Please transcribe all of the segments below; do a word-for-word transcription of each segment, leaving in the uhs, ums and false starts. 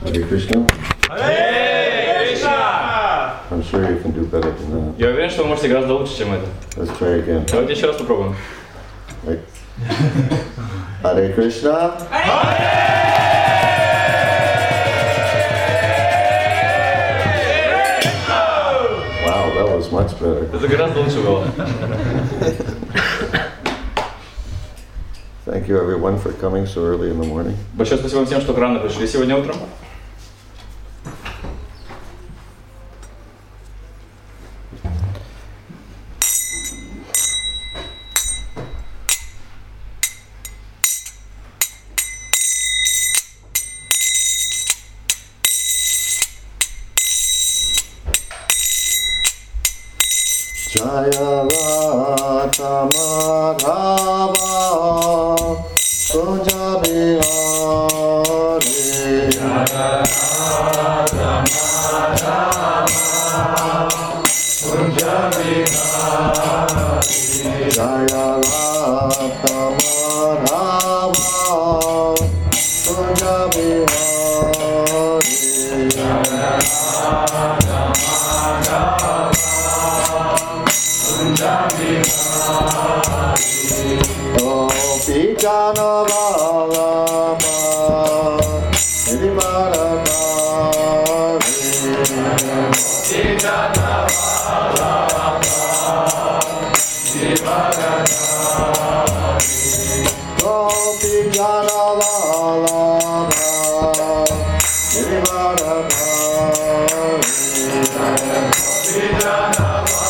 Hare Krishna. Hare Krishna! I'm sure you can do better than that. Я уверен, что вы можете гораздо лучше, чем это. Let's try again. Давайте еще раз попробуем. Right. Hare Krishna. Wow, that was much better. Это гораздо лучше было. Thank you everyone for coming so early in the morning. Большое спасибо всем, что рано пришли сегодня утром. Jaya Radha Madhava Kunja Bihari. Jaya Radha Madhava Kunja Bihari. Jaya Radha Madhava Kunja Bihari. Jaya Radha Madhava Gopi Jana Vallabha Girivaradhari. Gopi Jana Vallabha Girivaradhari. Gopi Jana Vallabha Girivaradhari. Gopi Jana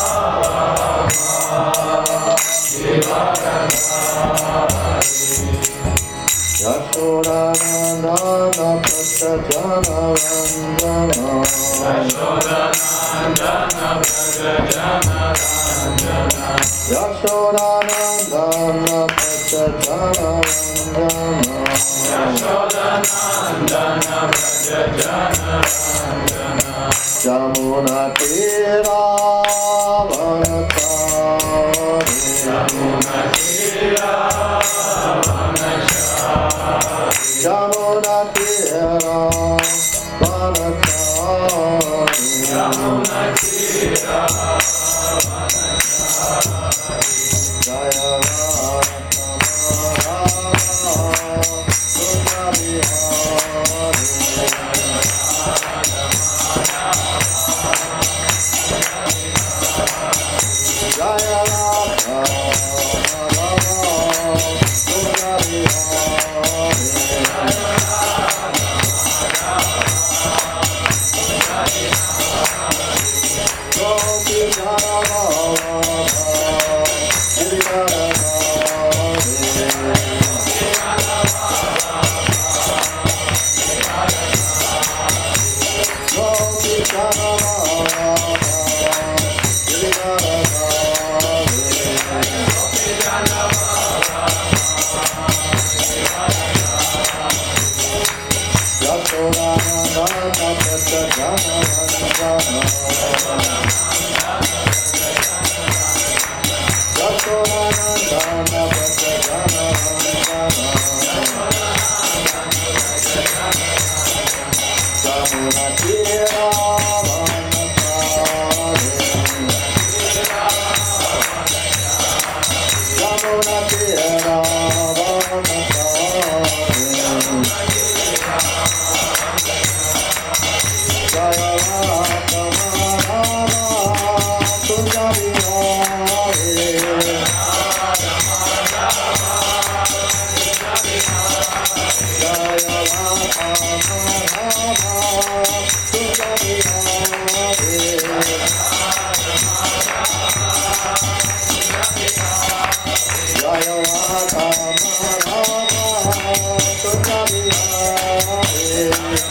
Yashodanandana Prajajana Ranjana. Yashodanandana Prajajana Ranjana. Yashodanandana Prajajana Ranjana. Yashodanandana Prajajana Ranjana. Jamuna Tira Vanatari. Jamuna Tira Jamuna Tira Vanatari. Jamuna Tira Vanatari. Jaya Radha Madhava Kunja Bihari. Jaya Radha Madhava Kunja Bihari. Gopi Jana Vallabha Girivaradhari. Gopi Jana Vallabha Girivaradhari. Yashodanandana Prajajana Ranjana. Yashodanandana Prajajana Ranjana. Jamuna Tira Vanatari. Jamuna Tira Vanatari. Jaya Radha Madhava Kunja Bihari. Jaya Radha Madhava Kunja Bihari. Jaya Radha Madhava Kunja Bihari.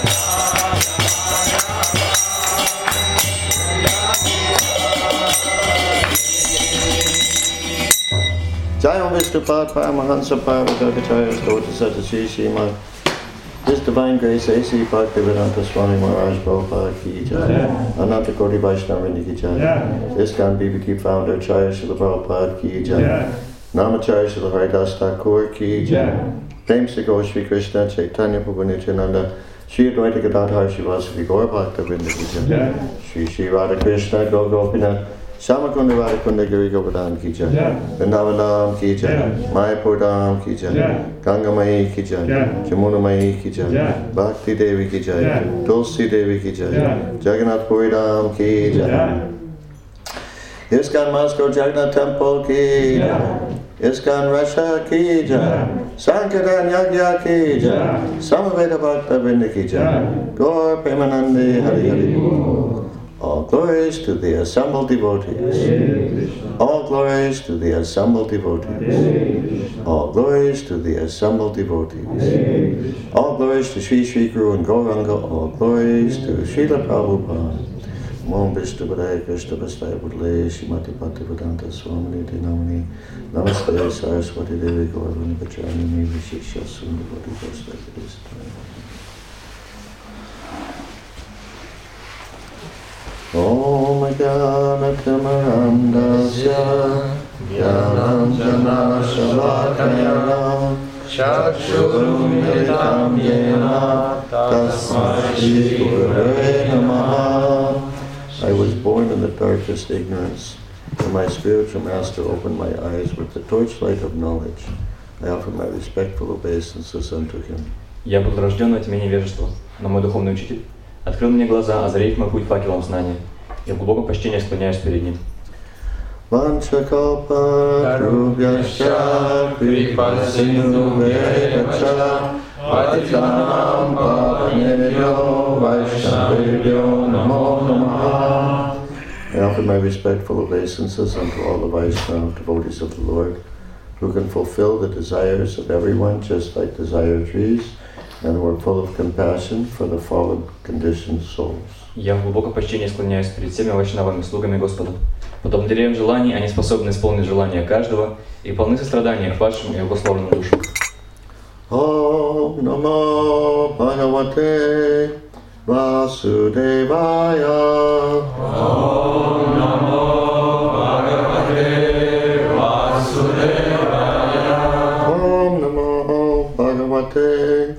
Jaya Vishnupad Paramahansa Parvadakacharya Stota Satashi Srimad. His Divine Grace A C Bhaktivedanta Swami Maharaj Prabhupada Ki Jai. Ananta Koti Vaishnava Ki Jai. ISKCON B B Q founder Charya Srila Prabhupada Ki Jai. Namacharya Srila Haridas Thakur Ki Jai. Thanks to go Shri Krishna, Chaitanya Prabhu Nityananda, Shri Advaita Gadadhar Srivasadi Gaura Bhakta Vrinda Ki Jai, Shri Shri Radha Krishna, Go Gopinath, Shamakunda Radhakunda Giri Govardhan Ki Jai, Vrindavan Ki Jai, Mayapur Dham Ki Jai, Ganga Mai Ki Jai, Jamuna Mai Ki Jai, Bhakti Devi Ki Jai, Tulsi Devi Ki Jai, Jagannath Puri Dham Ki Jai, ISKCON Moscow Jagannath Temple Ki Jai, ISKCON Russia Ki Jai, Sankirtan Yagya Ki Jai, Samaveda Bhakta Vrinda Ki Jai, Gaur Premanandi Hari Hari. All glories to the assembled devotees. All glories to the assembled devotees. All glories to the assembled devotees. All glories to Sri Sri Guru and Gauranga. All glories to Srila Prabhupada. Om Vishnu Padaya Krishna Vastaya Budle Shrimati Bhaktivedanta Swamini Dinamini Namaste Saraswati Devi Gaurvani Bhajanini Vishesha Sundavati Vastaya. Om Jnanatimirandasya Jnananjana Shalakaya Chakshurumilitam Yena Tasmai Shri Gurave Namaha. I was born in the darkest ignorance, and my spiritual master opened my eyes with the torchlight of knowledge. I offer my respectful obeisances unto him. Я был рожден во тьме невежества, но мой духовный учитель открыл мне глаза, озарив мой путь факелом знания. Я в глубоком почтении склоняюсь перед ним. Vanchakalpatarubhyascha kripasindhubhyacha patitanam pavanebhyo vaishnavebhyo namo namaha. I offer my respectful obeisances unto all the Vaishnava devotees of the Lord, who can fulfill the desires of everyone just like desire trees, and who are full of compassion for the fallen conditioned souls. Я в глубоком почтении склоняюсь перед всеми вайшнавами, слугами Господа. Подобно деревьям желаний, они способны исполнить желания каждого и полны сострадания к вашим и благословенным душам. Om Namo Bhagavate Vasudevaya. Om Namo Bhagavate Vasudevaya. Om Namo Bhagavate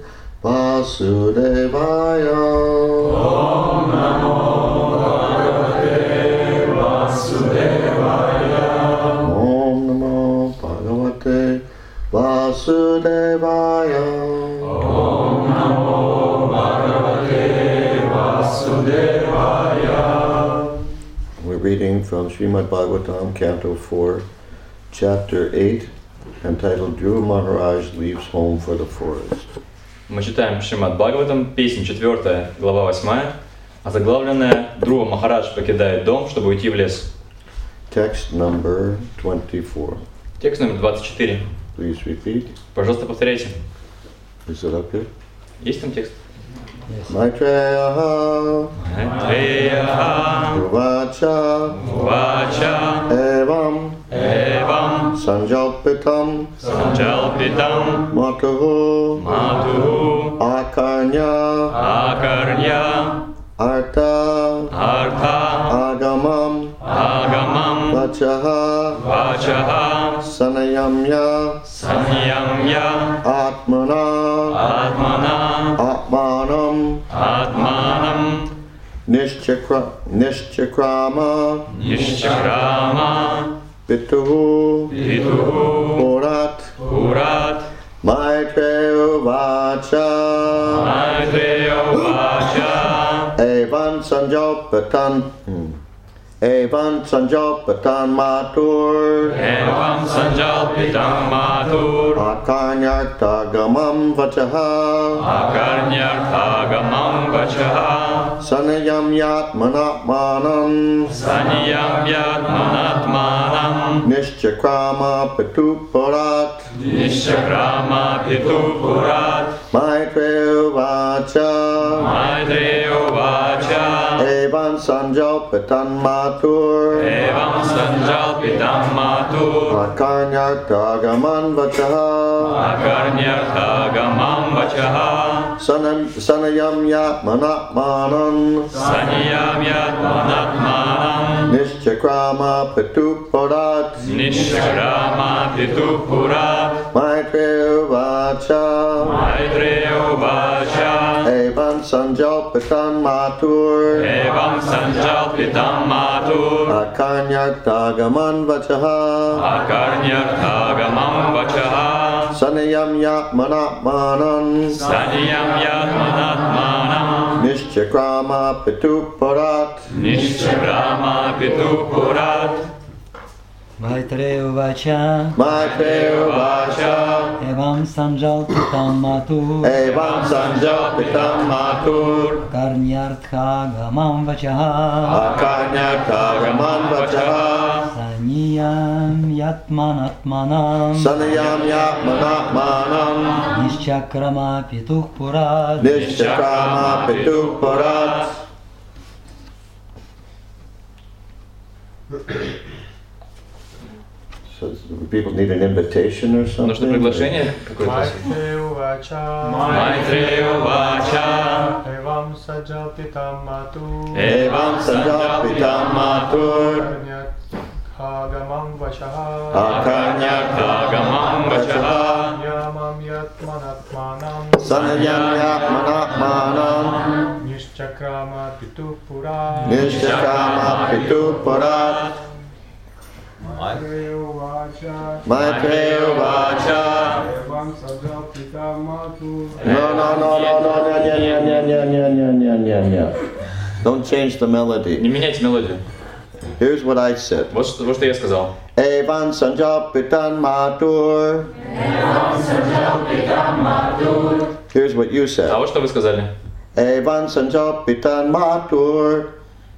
Vasudevaya. Om Namo Bhagavate Vasudevaya. Om Namo Bhagavate Vasudevaya. Om Namo Bhagavate Vasudevaya. We're reading from Srimad Bhagavatam, Canto four, Chapter eight, entitled Dhruva Maharaj Leaves Home for the Forest. Мы читаем Шримад Бхагаватам, песнь четвертая, глава восьмая, озаглавленная «Друва Махарадж покидает дом, чтобы уйти в лес». Text number twenty-four. Текст номер двадцать четыре. Please repeat. Пожалуйста, повторяйте. Is it up here? Есть там текст? Maitreya Maitreya Uvacha Vacha Evam Evam Sanjalpitam Sanjalpitam Matuhu Matuhu Akarnya Akarnya Artha Artha Agamam Agamam Vachaha Vachaha Sanayamya Sanyamya Atmana Atmana Atmanam Atmanam Nishchakra Nishchakrama Nishchakrama Pituhu Pituhu Purat Purat Maitreya Vacha Maitreya Vacha Evan Sanjalpatan hmm. Evan Sanjalpatan Matur Evam Sanjalpitam Matur Akarnyartagamam Vachaha Akarnyarthagamam Vachaha Sanayam Yatmanatmanam Saniyam Yatmanatmanam Nishchakrama Pitupurat Nishchakrama Pitupurat Maitreya Vacha Maitreya Vacha Evan Evan sanjalpitam matur. Evam sanjalpitam matur. Akarnyartagaman vachaha. Akarnyartagamam vachaha. Sanayam yatmanatmanam. Saniyam yatmanatmanam. Nishchakrama pituparat. Nishkrama pitupurat. Maitreya vacha. Maitreya vacha. Evan sanjalpitam matur. Evam sanjalpitam matur. Akarnyartagaman vachaha. Akarnyartagamam vachaha. Sanayam yatmanatmanam. Saniyam yatmanatmanam. Nishchakrama pituparat. Nishkrama pitupurat. Maitreya vacha. Maitreya vacha. Evam sanjalpitam matur. Evam sanjalpitam matur. Karnyarthagamam vachaha. Akarnyartagaman vachaha. Saniyam yatmanatmanam. Sanayam yatmanatmanam. Nishchakrama pituh purat. Nishchakrama pituparat. So people need an invitation or something? Нужно приглашение какое-то? Майтрея вача. Evam sanjalpitam matur. Evam sanjalpitam matur. Akarnyarthagamam vachaha. Akarnyartagamam vachaha. Yamam yatmanatmanam. Sanayam yatmanatmanam. Nishchakrama pitupurat. Nishchakrama pituparat. Maitreya vacha. Maitreya vacha. Evam sanjalpitam matur. No, no, no, no, no, no, yeah, yeah, yeah, yeah, yeah, yeah, yeah, yeah, yeah. Don't change the melody. Не меняйте мелодию. Here's what I said. Вот что, вот что я сказал. Evan sanjalpitam matur. Here's what you А said. вот что вы сказали. Evan sanjalpitam matur.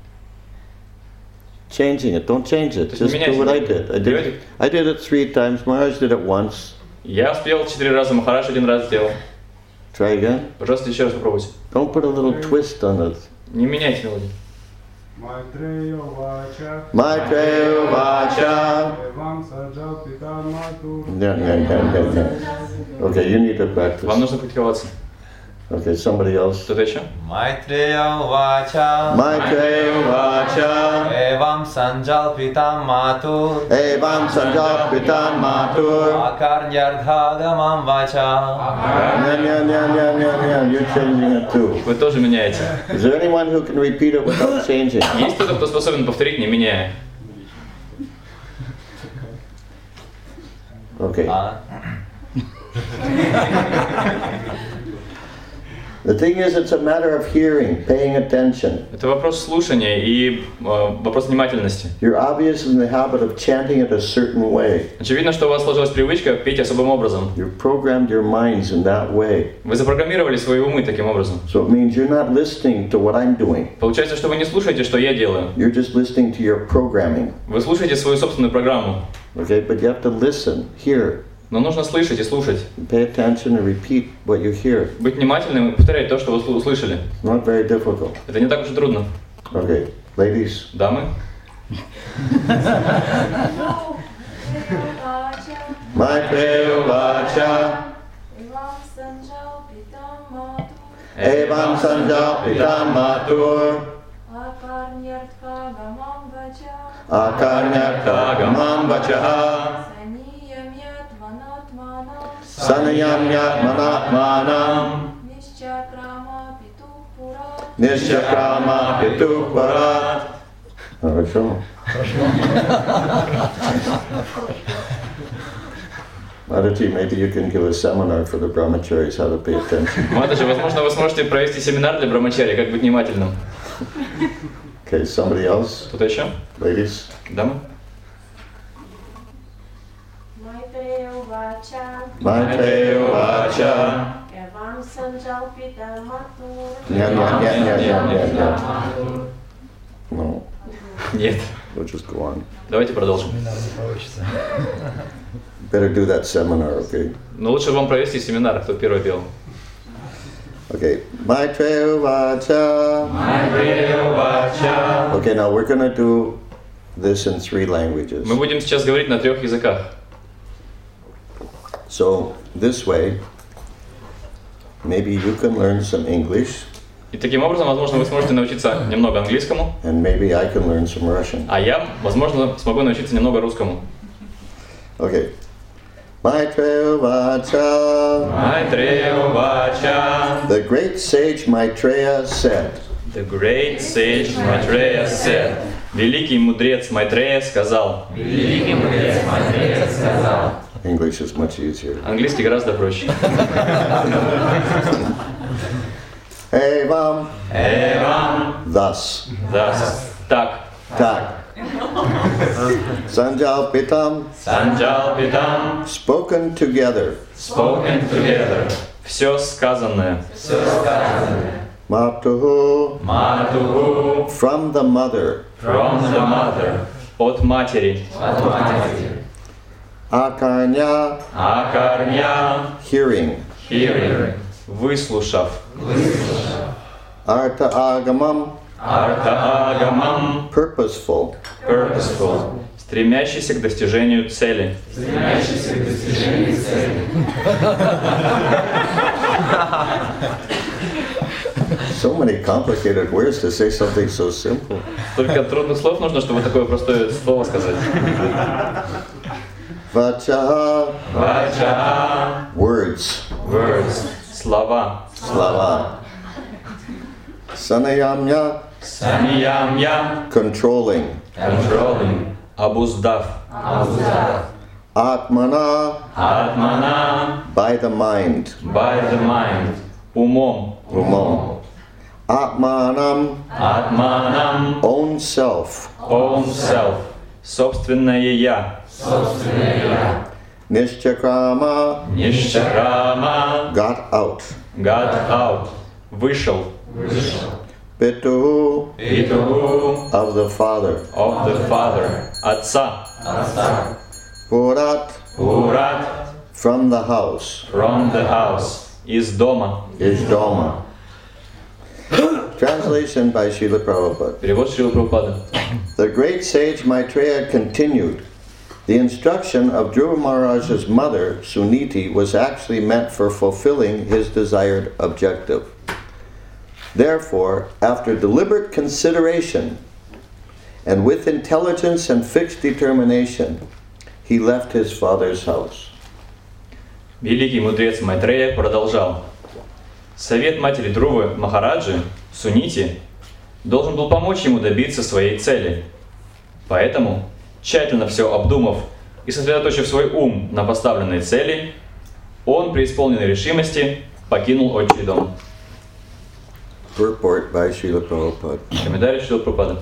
Changing it. Don't change it. Just do what I did. I did. I did it three times. Maharaj did it once. Я спел четыре раза, Махарадж один раз сделал. Try again. Пожалуйста, еще раз попробуйте. Don't put a little twist on it. Не меняйте мелодию. Maitreya vacha. Maitreya vacha. Evam sanjalpitam matur. Yeah, yeah, yeah, yeah, yeah. Okay, you need to practice. Вам нужно практиковаться. Okay, somebody else. Кто-то еще? Maitreya vacha. Maitreya vacha. Evam sanjalpitam matur. Evam sanjalpitam matur. Akarnyarthagamam vacha. Yeah, yeah, yeah, yeah, yeah, yeah. You're changing it too. Вы тоже меняете. Is there anyone who can repeat it without changing? Есть кто-то, кто способен повторить, не меняя? Okay. А, The thing is, it's a matter of hearing, paying attention. Это вопрос слушания и э, вопрос внимательности. You're obviously in the habit of chanting it a certain way. Очевидно, что у вас сложилась привычка петь особым образом. You've programmed your minds in that way. Вы запрограммировали свои умы таким образом. So it means you're not listening to what I'm doing. Получается, что вы не слушаете, что я делаю. You're just listening to your programming. Вы слушаете свою собственную программу. Okay, but you have to listen, hear, Но нужно слышать и слушать. pay attention and repeat what you hear. Быть внимательным и повторять то, что вы услышали. Not very difficult. Это не так уж и трудно. Okay, ladies. Дамы? Maitreya vacha. Evam sanjalpitam matur. Akarnyarthagamam vachaha. Sanayam yatmanatmanam. Nishchakrama pituparat. Хорошо. Mataji, maybe you can give a seminar for the brahmacharis how to pay attention. Матаджи, возможно, вы сможете провести семинар для брамачари, как быть внимательным. Okay, somebody else? Кто-то еще? Ladies? Дамы? Maitreya vacha. Maitreya vacha. Evam sanjalpitam matur. Yeah, yeah, yeah, yeah, yeah, yeah, yeah. No, Нет. we'll just go on. Давайте продолжим. Better do that seminar, okay? Но лучше вам провести семинар, кто первый пел. Okay, Maitreya Uvacha. Maitreya Uvacha. Okay, now we're going to do this in three languages. Мы будем сейчас говорить на трех языках. So, this way, maybe you can learn some English. И таким образом, возможно, вы сможете научиться немного английскому, And maybe I can learn some Russian. а я, возможно, смогу научиться немного русскому. Okay. Maitreya Uvacha. Maitreya Uvacha. The great sage Maitreya said. The great sage Maitreya said. Великий мудрец Майтрея сказал. Великий мудрец Майтрея сказал. English is much easier. Английский гораздо проще. Evam. Evam. Thus. Thus. Так. Tak. Sanjalpitam. Sanjalpitam. Spoken together. Spoken together. Все сказанное. Все сказанное. Matuhu. Матуху. From the mother. From the mother. От матери. От матери. Akarnya. Акарня. Hearing. Hearing. Выслушав. Artha agamam. Арта агамам. Purposeful. Purposeful. Стремящийся к достижению цели. Стремящийся к достижению цели. So many complicated words to say something so simple. Только трудных слов нужно, чтобы такое простое слово сказать. Vacha. Вача. Words. Words. Слова. Slava. Sanayamya. Саниямья. Controlling. Controlling. Обуздав. Atmana. Атмана. By the mind. By the mind. Умом. Umam. Atmanam. Атманам. Own self. Own self. Собственное я. Nishchakrama. Нишчакрама. Got out. Got out. Вышел. Pitu. Питу. Of the father. Of the father. Отца. Purat. Урат. From the house. From the house. Из дома. Ishdoma. Translation by Srila Prabhupada. Перевод Шрилы Прабхупады. The great sage Maitreya continued. The instruction of Dhruva Maharaj's mother, Suniti, was actually meant for fulfilling his desired objective. Therefore, after deliberate consideration and with intelligence and fixed determination, he left his father's house. Великий мудрец Майтрея продолжал. Совет матери Друвы Махараджи, Сунити, должен был помочь ему добиться своей цели. Поэтому, тщательно все обдумав и сосредоточив свой ум на поставленной цели, он при исполненной решимости покинул отчий дом. Purport by Srila Prabhupada. Комментарий Шрилы Прабхупады.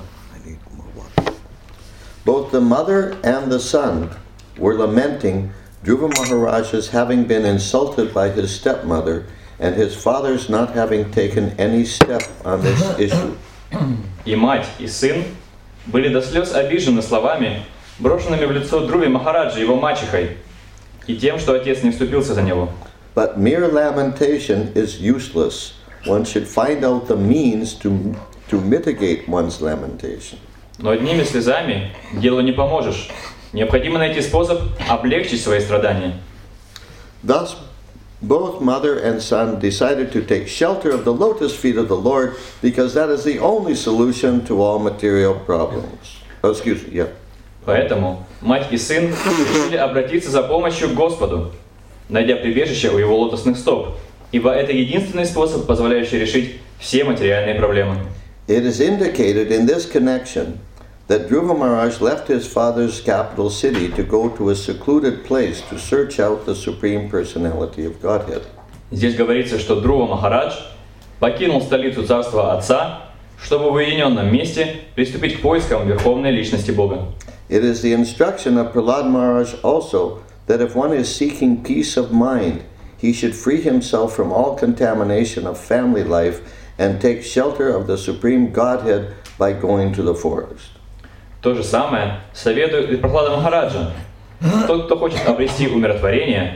Both the mother and the son were lamenting Dhruva Maharaj's having been insulted by his stepmother and his father's not having taken any step on this issue. И мать, и сын были до слез обижены словами, брошенными в лицо Друве Махараджи, его мачехой, и тем, что отец не вступился за него. But mere lamentation is useless. One should find out the means to, to mitigate one's lamentation. Но одними слезами делу не поможешь. Необходимо найти способ облегчить свои страдания. Thus, both mother and son decided to take shelter of the lotus feet of the Lord because that is the only solution to all material problems. Oh, excuse me, yeah. Поэтому мать и сын решили обратиться за помощью к Господу, найдя прибежище у его лотосных стоп, ибо это единственный способ, позволяющий решить все материальные проблемы. It is indicated in this connection that Dhruva Maharaj left his father's capital city to go to a secluded place to search out the Supreme Personality of Godhead. Здесь говорится, что Друва Махарадж покинул столицу царства Отца, чтобы в уединенном месте приступить к поискам Верховной Личности Бога. It is the instruction of Prahlad Maharaj also that if one is seeking peace of mind, he should free himself from all contamination of family life and take shelter of the Supreme Godhead by going to the forest. То же самое советует и Прахлада Махараджа. Тот, кто хочет обрести умиротворение,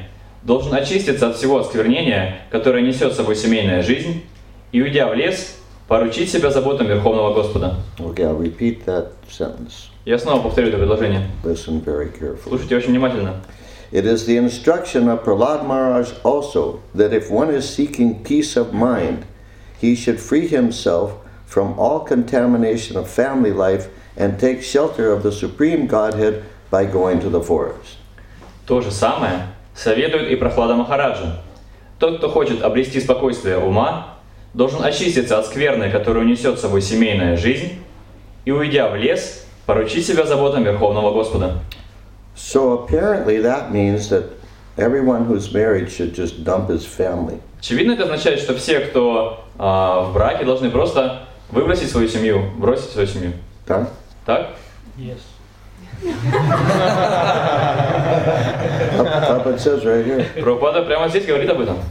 должен очиститься от всего осквернения, которое несет с собой семейная жизнь, и, уйдя в лес, поручить себя заботам Верховного Господа. Okay, I'll repeat that sentence. Я снова повторю это предложение. Listen very carefully. Слушайте очень внимательно. It is the instruction of Prahlad Maharaj also that if one is seeking peace of mind, he should free himself from all contamination of family life and take shelter of the Supreme Godhead by going to the forest. То же самое советует и Прохлада Махараджа. Тот, кто хочет обрести спокойствие ума, должен очиститься от скверны, которую несет с собой семейная жизнь, и, уйдя в лес, поручить себя заботам Верховного Господа. So apparently that means that everyone who's married should just dump his family. Очевидно, это означает, что все, кто а, в браке, должны просто выбросить свою семью, бросить свою семью. Так? Так? Yes. Up, up it says right here. Прабхупада прямо здесь говорит об этом.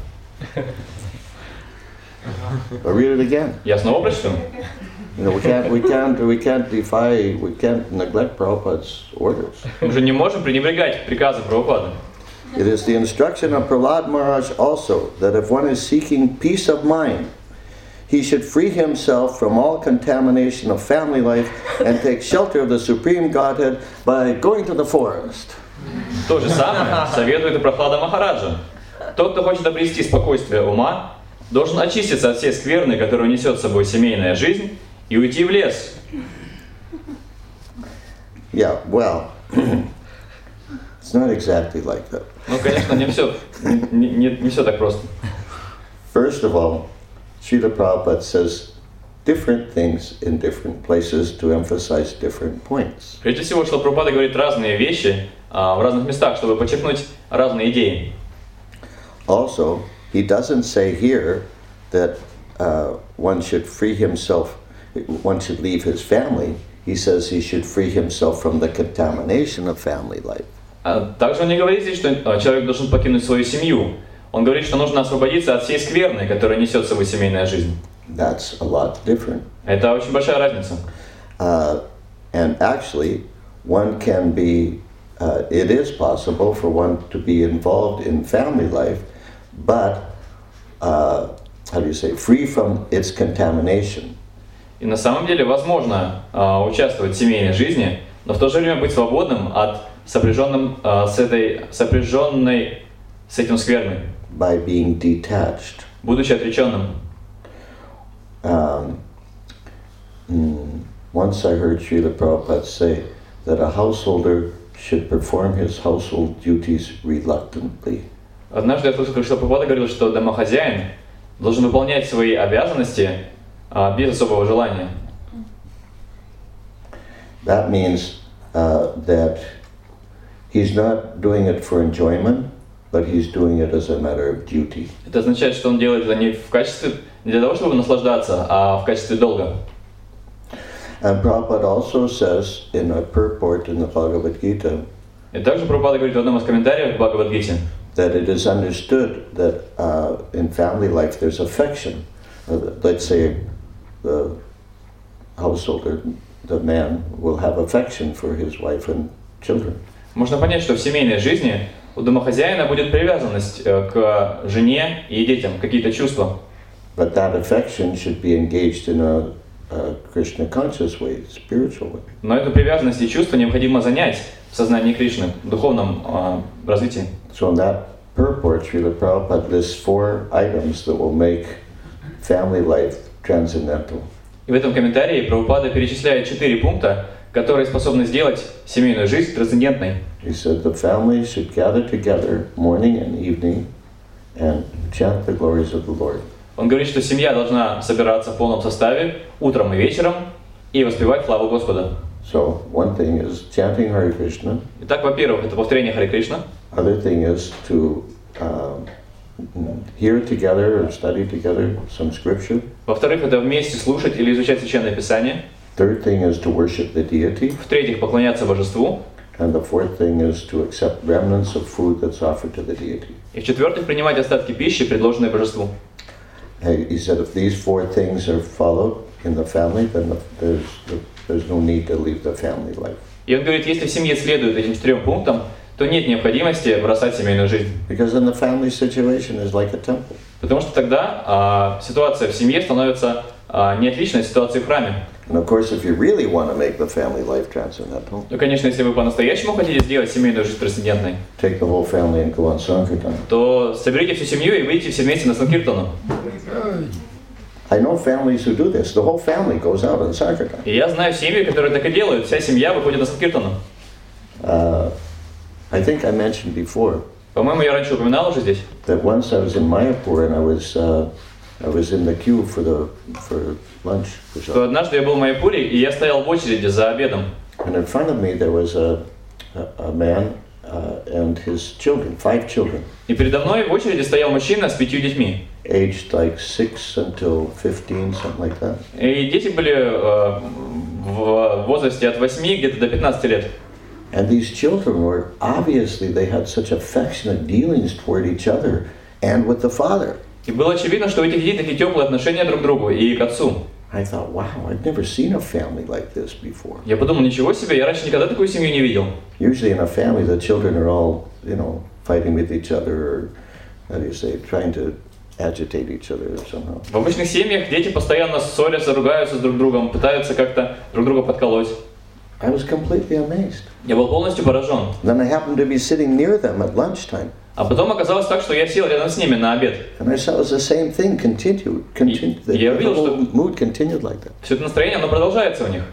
I'll read it again. Я снова прочту. You know, we can't, we can't, we can't defy, we can't neglect Prabhupada's orders. Мы же не можем пренебрегать приказам Прабхупады. It is the instruction of Prahlad Maharaj also that if one is seeking peace of mind, he should free himself from all contamination of family life and take shelter of the Supreme Godhead by going to the forest. То же самое советует и Прохлада Махараджа. Тот, кто хочет обрести спокойствие ума, должен очиститься от всей скверны, которую несет с собой семейная жизнь, и уйти в лес. Yeah, well, it's not exactly like that. Ну, конечно, не все, не, не, не все так просто. First of all, Srila Prabhupada says different things in different places to emphasize different points. Прежде всего, Шрила Прабхупада говорит разные вещи а, в разных местах, чтобы подчеркнуть разные идеи. Also, he doesn't say here that uh, one should free himself, one should leave his family. He says he should free himself from the contamination of family life. А также он не говорит здесь, что а, человек должен покинуть свою семью. Он говорит, что нужно освободиться от всей скверны, которая несет с собой семейная жизнь. That's a lot different. Это очень большая разница. Uh, and actually, one can be, uh, it is possible for one to be involved in family life, but, uh, how do you say, free from its contamination. И на самом деле возможно а, участвовать в семейной жизни, но в то же время быть свободным от сопряженным а, с этой сопряженной с этим скверной, By being detached. будучи отреченным. Um, mm, once I heard Srila Prabhupada say that a householder should perform his household duties reluctantly. Однажды я слышал, как Шрила Прабхупада говорил, что домохозяин должен выполнять свои обязанности а, без особого желания. That means uh, that he's not doing it for enjoyment, but he's doing it as a matter of duty. Это означает, что он делает это не в качестве, не для того, чтобы наслаждаться, а в качестве долга. And Prabhupada also says in a purport in the Bhagavad Gita И также Прабхупада говорит в одном из комментариев в Бхагавад-гите, that it is understood that uh, in family life there's affection. Uh, let's say the householder, the man, will have affection for his wife and children. можно понять, что в семейной жизни у домохозяина будет привязанность э, к жене и детям, какие-то чувства. But that affection should be engaged in a, a Krishna conscious way, spiritual way. Но эту привязанность и чувство необходимо занять в сознании Кришны, в духовном э, развитии. So in that purport, Srila Prabhupada lists four items that will make family life transcendental. И в этом комментарии Прабхупада перечисляет четыре пункта, которые способны сделать семейную жизнь трансцендентной. He said the family should gather together morning and evening and chant the glories of the Lord. Он говорит, что семья должна собираться в полном составе утром и вечером и воспевать славу Господа. So one thing is chanting Hare Krishna. Итак, во-первых, это повторение Харе Кришна. Other thing is to um, hear together or study together some scripture. Во-вторых, это вместе слушать или изучать Священное Писание. Third thing is to worship the deity. В-третьих, поклоняться Божеству. And the fourth thing is to accept remnants of food that's offered to the deity. И в-четвертых, принимать остатки пищи, предложенные Божеству. He said if these four things are followed in the family, then there's, there's no need to leave the family life. И он говорит, если в семье следует этим четырем пунктам, то нет необходимости бросать семейную жизнь. Because then the family situation is like a temple. Потому что тогда а, ситуация в семье становится а, не отличной от ситуации в храме. And of course, if you really want to make the family life transcendental, Ну, конечно, если вы по-настоящему хотите сделать семейную жизнь трансцендентной, take the whole family and go on Sankirtan. то соберите всю семью и выйдите все вместе на Санкиртану. I know families who do this. The whole family goes out on Sankirtan. И я знаю семьи, которые так и делают. Вся семья выходит на Санкиртану. Uh, I think I mentioned before По-моему, я раньше упоминал уже здесь, that once I was in Mayapur and I was uh, I was in the queue for the for lunch. or что something. однажды я был в Майяпуре, и я стоял в очереди за обедом. And in front of me there was a a, a man uh, and his children, five children, И передо мной в очереди стоял мужчина с пятью детьми. aged like six until fifteen, something like that. И дети были э, в возрасте от восьми где-то до пятнадцати лет. And these children were obviously they had such affectionate dealings toward each other and with the father. И было очевидно, что у этих детей такие теплые отношения друг к другу и к отцу. I thought, wow, I've never seen a family like this before. Я подумал, ничего себе, я раньше никогда такую семью не видел. Usually in a family, the children are all, you know, fighting with each other, or how do you say, trying to agitate each other somehow. В обычных семьях дети постоянно ссорятся, ругаются с друг другом, пытаются как-то друг друга подколоть. I was completely amazed. Я был полностью поражен. Then I happened to be sitting near them at lunchtime, А потом оказалось так, что я сел рядом с ними на обед. and I saw it was the same thing continued. continued the, Я the увидел, whole что- mood continued like that. Все это настроение, оно продолжается у них.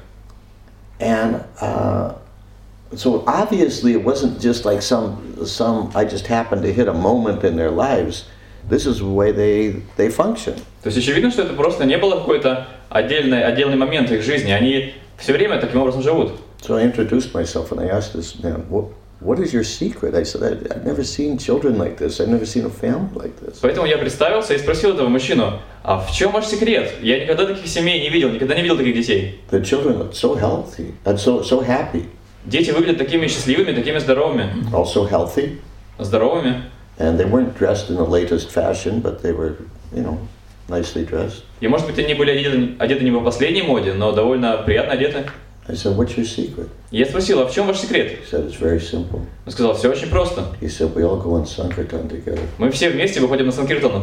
And uh, so obviously it wasn't just like some some I just happened to hit a moment in their lives. This is the way they they function. То есть очевидно, что это просто не было какой-то отдельный, отдельный момент их жизни. Они все время таким образом живут. So I introduced myself and I asked this man, what what is your secret? I said, I, I've never seen children like this. I've never seen a family like this. Поэтому я представился и спросил этого мужчину, а в чем ваш секрет? Я никогда таких семей не видел, никогда не видел таких детей. The children looked so healthy and so so happy, Дети выглядят такими счастливыми, такими здоровыми. also healthy, Здоровыми. and they weren't dressed in the latest fashion, but they were, you know, nicely dressed. И может быть они были одеты, одеты не по последней моде, но довольно приятно одеты. I said, what's your secret? И я спросил, а в чем ваш секрет? He said, it's very simple. Он сказал, все очень просто. He said, we all go on Sankirtan together. Мы все вместе выходим на Санкиртану.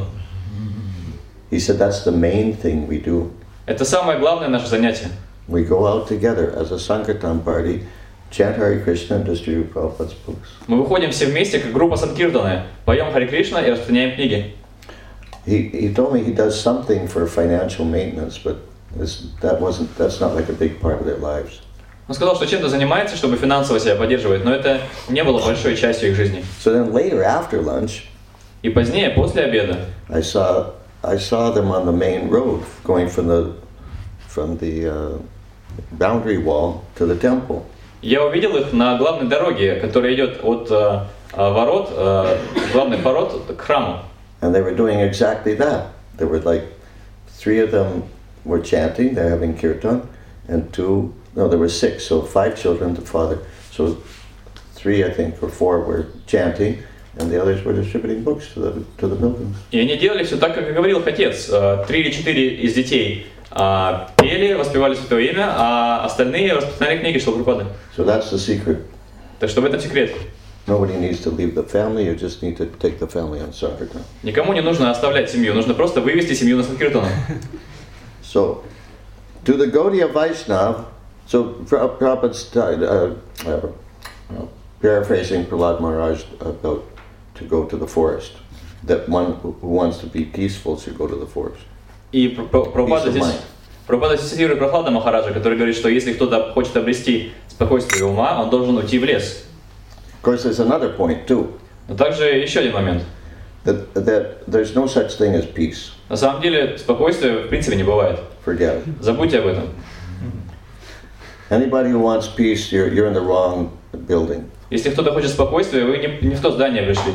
He said, that's the main thing we do. Это самое главное наше занятие. We go out together as a Sankirtan party, chant Hare Krishna and distribute Prabhupada's books. Мы выходим все вместе, как группа Санкиртаны, поем Харе Кришна и распространяем книги. He, he told me he does something for financial maintenance, but this, that wasn't, that's not like a big part of their lives. Он сказал, что чем-то занимается, чтобы финансово себя поддерживать, но это не было большой частью их жизни. So then later, after lunch, И позднее, после обеда, I saw, I saw them on the main road going from the, from the uh, boundary wall to the temple. я увидел их на главной дороге, которая идет от э, э, ворот, э, главных ворот к храму. And they were doing exactly that. There were like, three of them were chanting, they're having kirtan, and two, no, there were six, so five children, the father. So three, I think, or four were chanting, and the others were distributing books to the, to the buildings. И они делали все так, как и говорил их отец. Э, Три или четыре из детей э, пели, воспевали Святое Имя, а остальные распространяли книги Шилапрапады. So that's the secret. Так что в этом секрет. Nobody needs to leave the family, you just need to take the family on Sankirtan. Никому не нужно оставлять семью, нужно просто вывести семью на Санкиртану. So, to the Gaudiya Vaishnav, so Pra- Prabhupada started, uh, uh, uh, paraphrasing Prahlad Maharaj about to go to the forest, that one who who wants to be peaceful should go to the forest. И Пр- Пр- Прабхупада Peace of здесь, mind. Прабхупада здесь цитирует Прохлада Махараджа, который говорит, что если кто-то хочет обрести спокойствие ума, он должен уйти в лес. Of course, there's another point too, Но также еще один момент. that, that there's no such thing as peace. На самом деле спокойствия в принципе не бывает. Forget it. Забудьте об этом. Anybody who wants peace, you're, you're in the wrong building. Если кто-то хочет спокойствия, вы не, не в то здание пришли.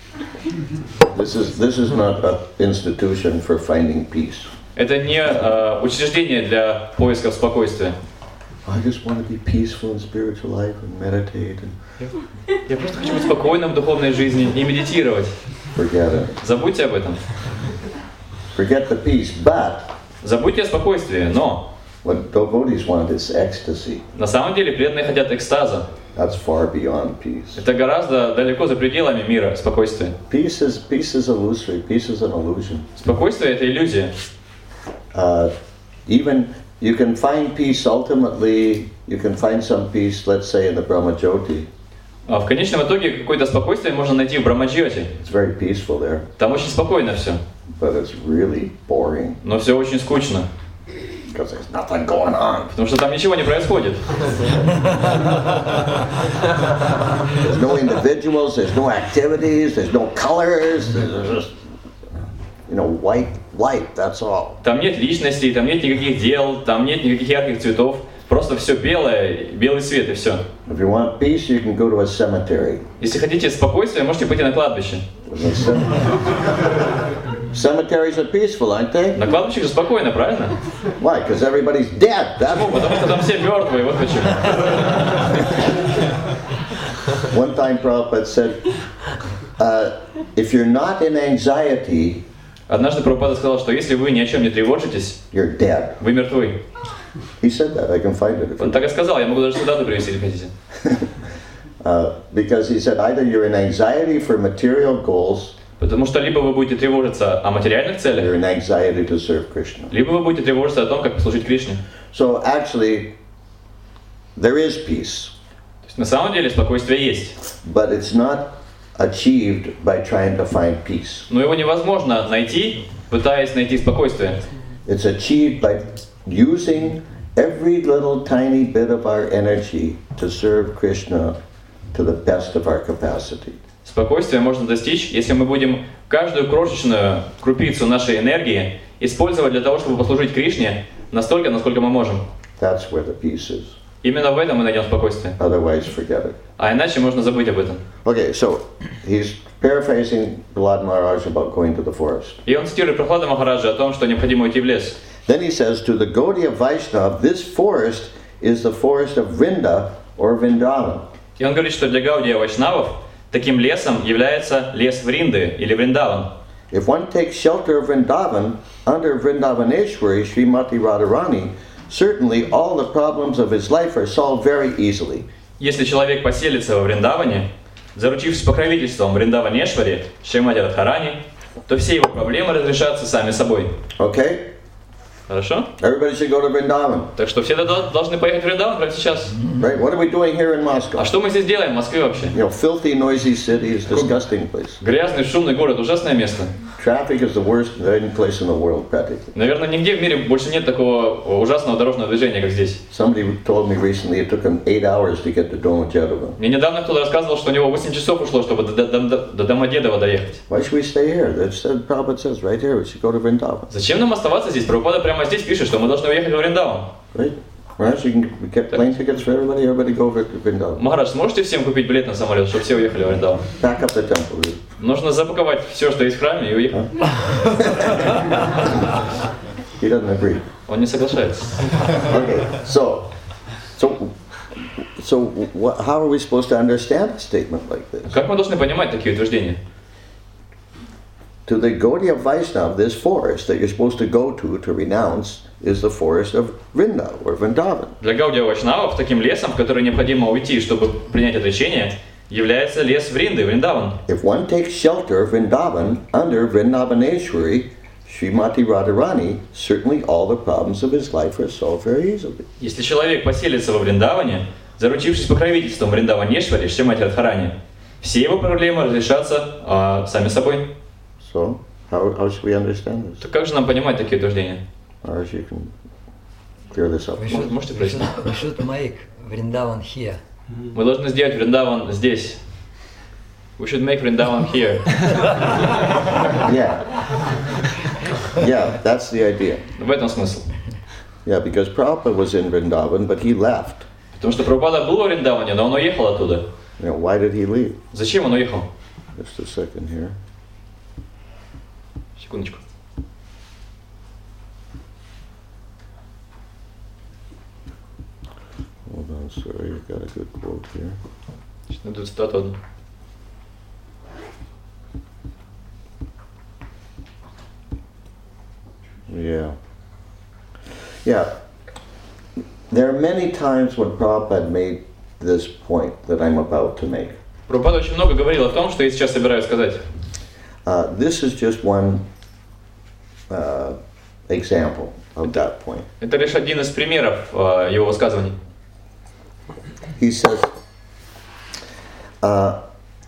This is, this is not an institution for finding peace. Это не э, учреждение для поиска спокойствия. I just want to be peaceful in spiritual life and meditate and Я просто хочу быть спокойным в духовной жизни и медитировать. forget it. Забудьте об этом. Forget the peace, but Забудьте о спокойствии, но what devotees want is ecstasy. на самом деле преданные хотят экстаза. That's far beyond peace. Это гораздо далеко за пределами мира, спокойствия. Peace is peace is illusory. Peace is an illusion. Спокойствие — это иллюзия. Uh, even you can find peace ultimately. You can find some peace, let's say, in the Brahmajyoti. А в конечном итоге какое-то спокойствие можно найти в Брамаджьоте. It's very peaceful there, Там очень спокойно все, but it's really boring но все очень скучно, because there's nothing going on. потому что там ничего не происходит. There's no individuals. There's no activities. There's no colors. There's just, you know, white light. That's all. Там нет личностей, там нет никаких дел, там нет никаких ярких цветов. Просто все белое, белый свет и все. If you want peace, you can go to a cemetery. Если хотите спокойствия, можете пойти на кладбище. Cemeteries are peaceful, aren't they? На кладбище же спокойно, правильно? Why? Because everybody's dead. That's Ну, потому что там все мертвые, вот почему. One time Prabhupada said, uh, if you're not in anxiety, Однажды Прабхупада сказал, что если вы ни о чем не тревожитесь, you're dead. вы мертвы. He said that. I can find it. If Он you... так и сказал, я могу даже цитату привести, если хотите. uh, because he said either you're in anxiety for material goals, Потому что либо вы будете тревожиться о материальных or целях, you're in anxiety to serve Krishna. либо вы будете тревожиться о том, как служить Кришне. So actually, there is peace, То есть на самом деле спокойствие есть, but it's not achieved by trying to find peace. но его невозможно найти, пытаясь найти спокойствие. It's achieved by using every little tiny bit of our energy to serve Krishna to the best of our capacity. Спокойствие можно достичь, если мы будем каждую крошечную крупицу нашей энергии использовать для того, чтобы послужить Кришне настолько, насколько мы можем. That's where the peace is. Именно в этом мы найдем спокойствие. Otherwise, forget it. А иначе можно забыть об этом. Okay, so he's paraphrasing Prahlad Maharaj about going to the forest. И он цитирует Прохлада Махараджа о том, что необходимо уйти в лес. Then he says, to the Gaudiya Vaishnava, this forest is the forest of Vrinda or Vrindavan. И он говорит, что для Гаудия Вайшнавов таким лесом является лес Вринды или Вриндаван. If one takes shelter of Vrindavan under Vrindavaneshwari, Srimati Radharani, certainly all the problems of his life are solved very easily. Если человек поселится во Вриндаване, заручившись покровительством Вриндаванешвари, Шримати Радхарани, то все его проблемы разрешатся сами собой. Okay? Хорошо? Everybody should go to Vrindavan. Так что все дол- должны поехать в Вриндаван прямо сейчас. Right? What are we doing here in Moscow? А что мы здесь делаем в Москве вообще? You know, filthy, noisy city is a disgusting place. Грязный, шумный город, ужасное место. Traffic is the worst in any place in the world, practically. Наверное, нигде в мире больше нет такого ужасного дорожного движения, как здесь. Somebody told me recently it took him eight hours to get to Domodedovo. Мне недавно кто-то рассказывал, что у него восемь часов ушло, чтобы до, до, до, до Домодедово доехать. Why should we stay here? That's what Prabhupada says right here. We should go to Vrindavan. Зачем нам оставаться здесь? Прабхупада прямо здесь пишет, что мы должны уехать в Вриндаван. Right? Maharaj, you can get plane tickets for everybody. Everybody go over to Vrindavan. Махарадж, сможете всем купить билет на самолет, чтобы все уехали в Вриндаван? Pack up the temple. Нужно запаковать все, что есть в храме, и уехать. He doesn't agree. Он не соглашается. Okay, so, so, so, what, how are we supposed to understand a statement like this? Как мы должны понимать такие утверждения? To the Gaudiya Vaishnava, this forest that you're supposed to go to to renounce is the forest of Vrinda or Vrindavan. Для Гаудия Вайшнавов таким лесом, в который необходимо уйти, чтобы принять отречение, является лес Вринды, Вриндаван. If one takes shelter of Vrindavan under Vrindavaneshwari, Srimati Radharani, certainly all the problems of his life are solved very easily. Если человек поселится во Вриндаване, заручившись покровительством Вриндаванешвари, Шримати Радхарани, все его проблемы разрешатся а, сами собой. So, how, how should we understand this? Так как же нам понимать такие утверждения? Maharaj, you can clear this up. We should, Можете we прояснить? should, we should make Vrindavan here. Мы должны сделать Вриндаван здесь. We should make Vrindavan here. Yeah. Yeah, that's the idea. В этом смысл. Yeah, because Prabhupada was in Vrindavan, but he left. Потому что Прабхупада был во Вриндаване, но он уехал оттуда. You know, why did he leave? Зачем он уехал? Just a second here. Секундочку. Hold on, sorry, I got a good quote here. Сейчас найду цитату одну. Yeah. Yeah. There are many times when Prabhupada made this point that I'm about to make. Прабхупада очень много говорил о том, что я сейчас собираюсь сказать. Uh, this is just one uh, example of that point. Это лишь один из примеров э, его высказываний. He says uh,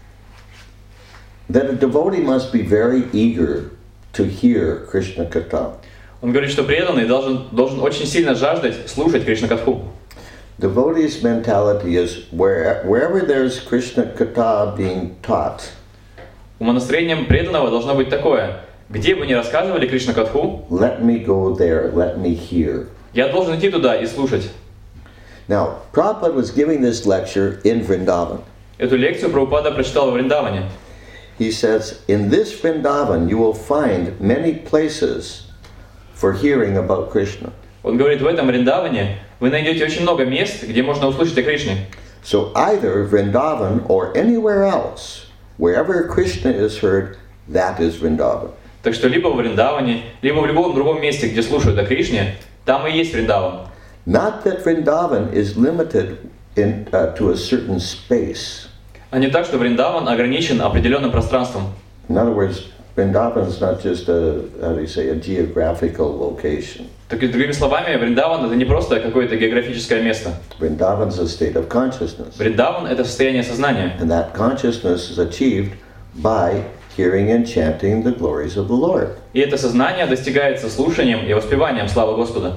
that a devotee must be very eager to hear Krishna Katha. Он говорит, что преданный должен, должен очень сильно жаждать слушать Кришна-катху. Devotee's mentality is where, wherever there's Krishna Katha being taught, Умонастроением преданного должно быть такое: где бы ни рассказывали Кришна-катху, let me go there, let me hear. я должен идти туда и слушать. Now, Prabhupada was giving this lecture in Vrindavan. Эту лекцию Прабхупада прочитал в Вриндаване. He says, in this Vrindavan you will find many places for hearing about Krishna. Он говорит, в этом Вриндаване вы найдете очень много мест, где можно услышать о Кришне. So either Vrindavan or anywhere else, wherever Krishna is heard, that is Vrindavan. Так что либо в Вриндаване, либо в любом другом месте, где слушают о Кришне, там и есть Вриндаван. Not that Vrindavan is limited in, uh, to a certain space. А не так, что Вриндаван ограничен определенным пространством. In other words, Vrindavan is not just a, how do you say, a geographical location. Так, другими словами, Вриндаван это не просто какое-то географическое место. Vrindavan is a state of consciousness. Вриндаван это состояние сознания. And that consciousness is achieved by hearing and chanting the glories of the Lord. И это сознание достигается слушанием и воспеванием славы Господа.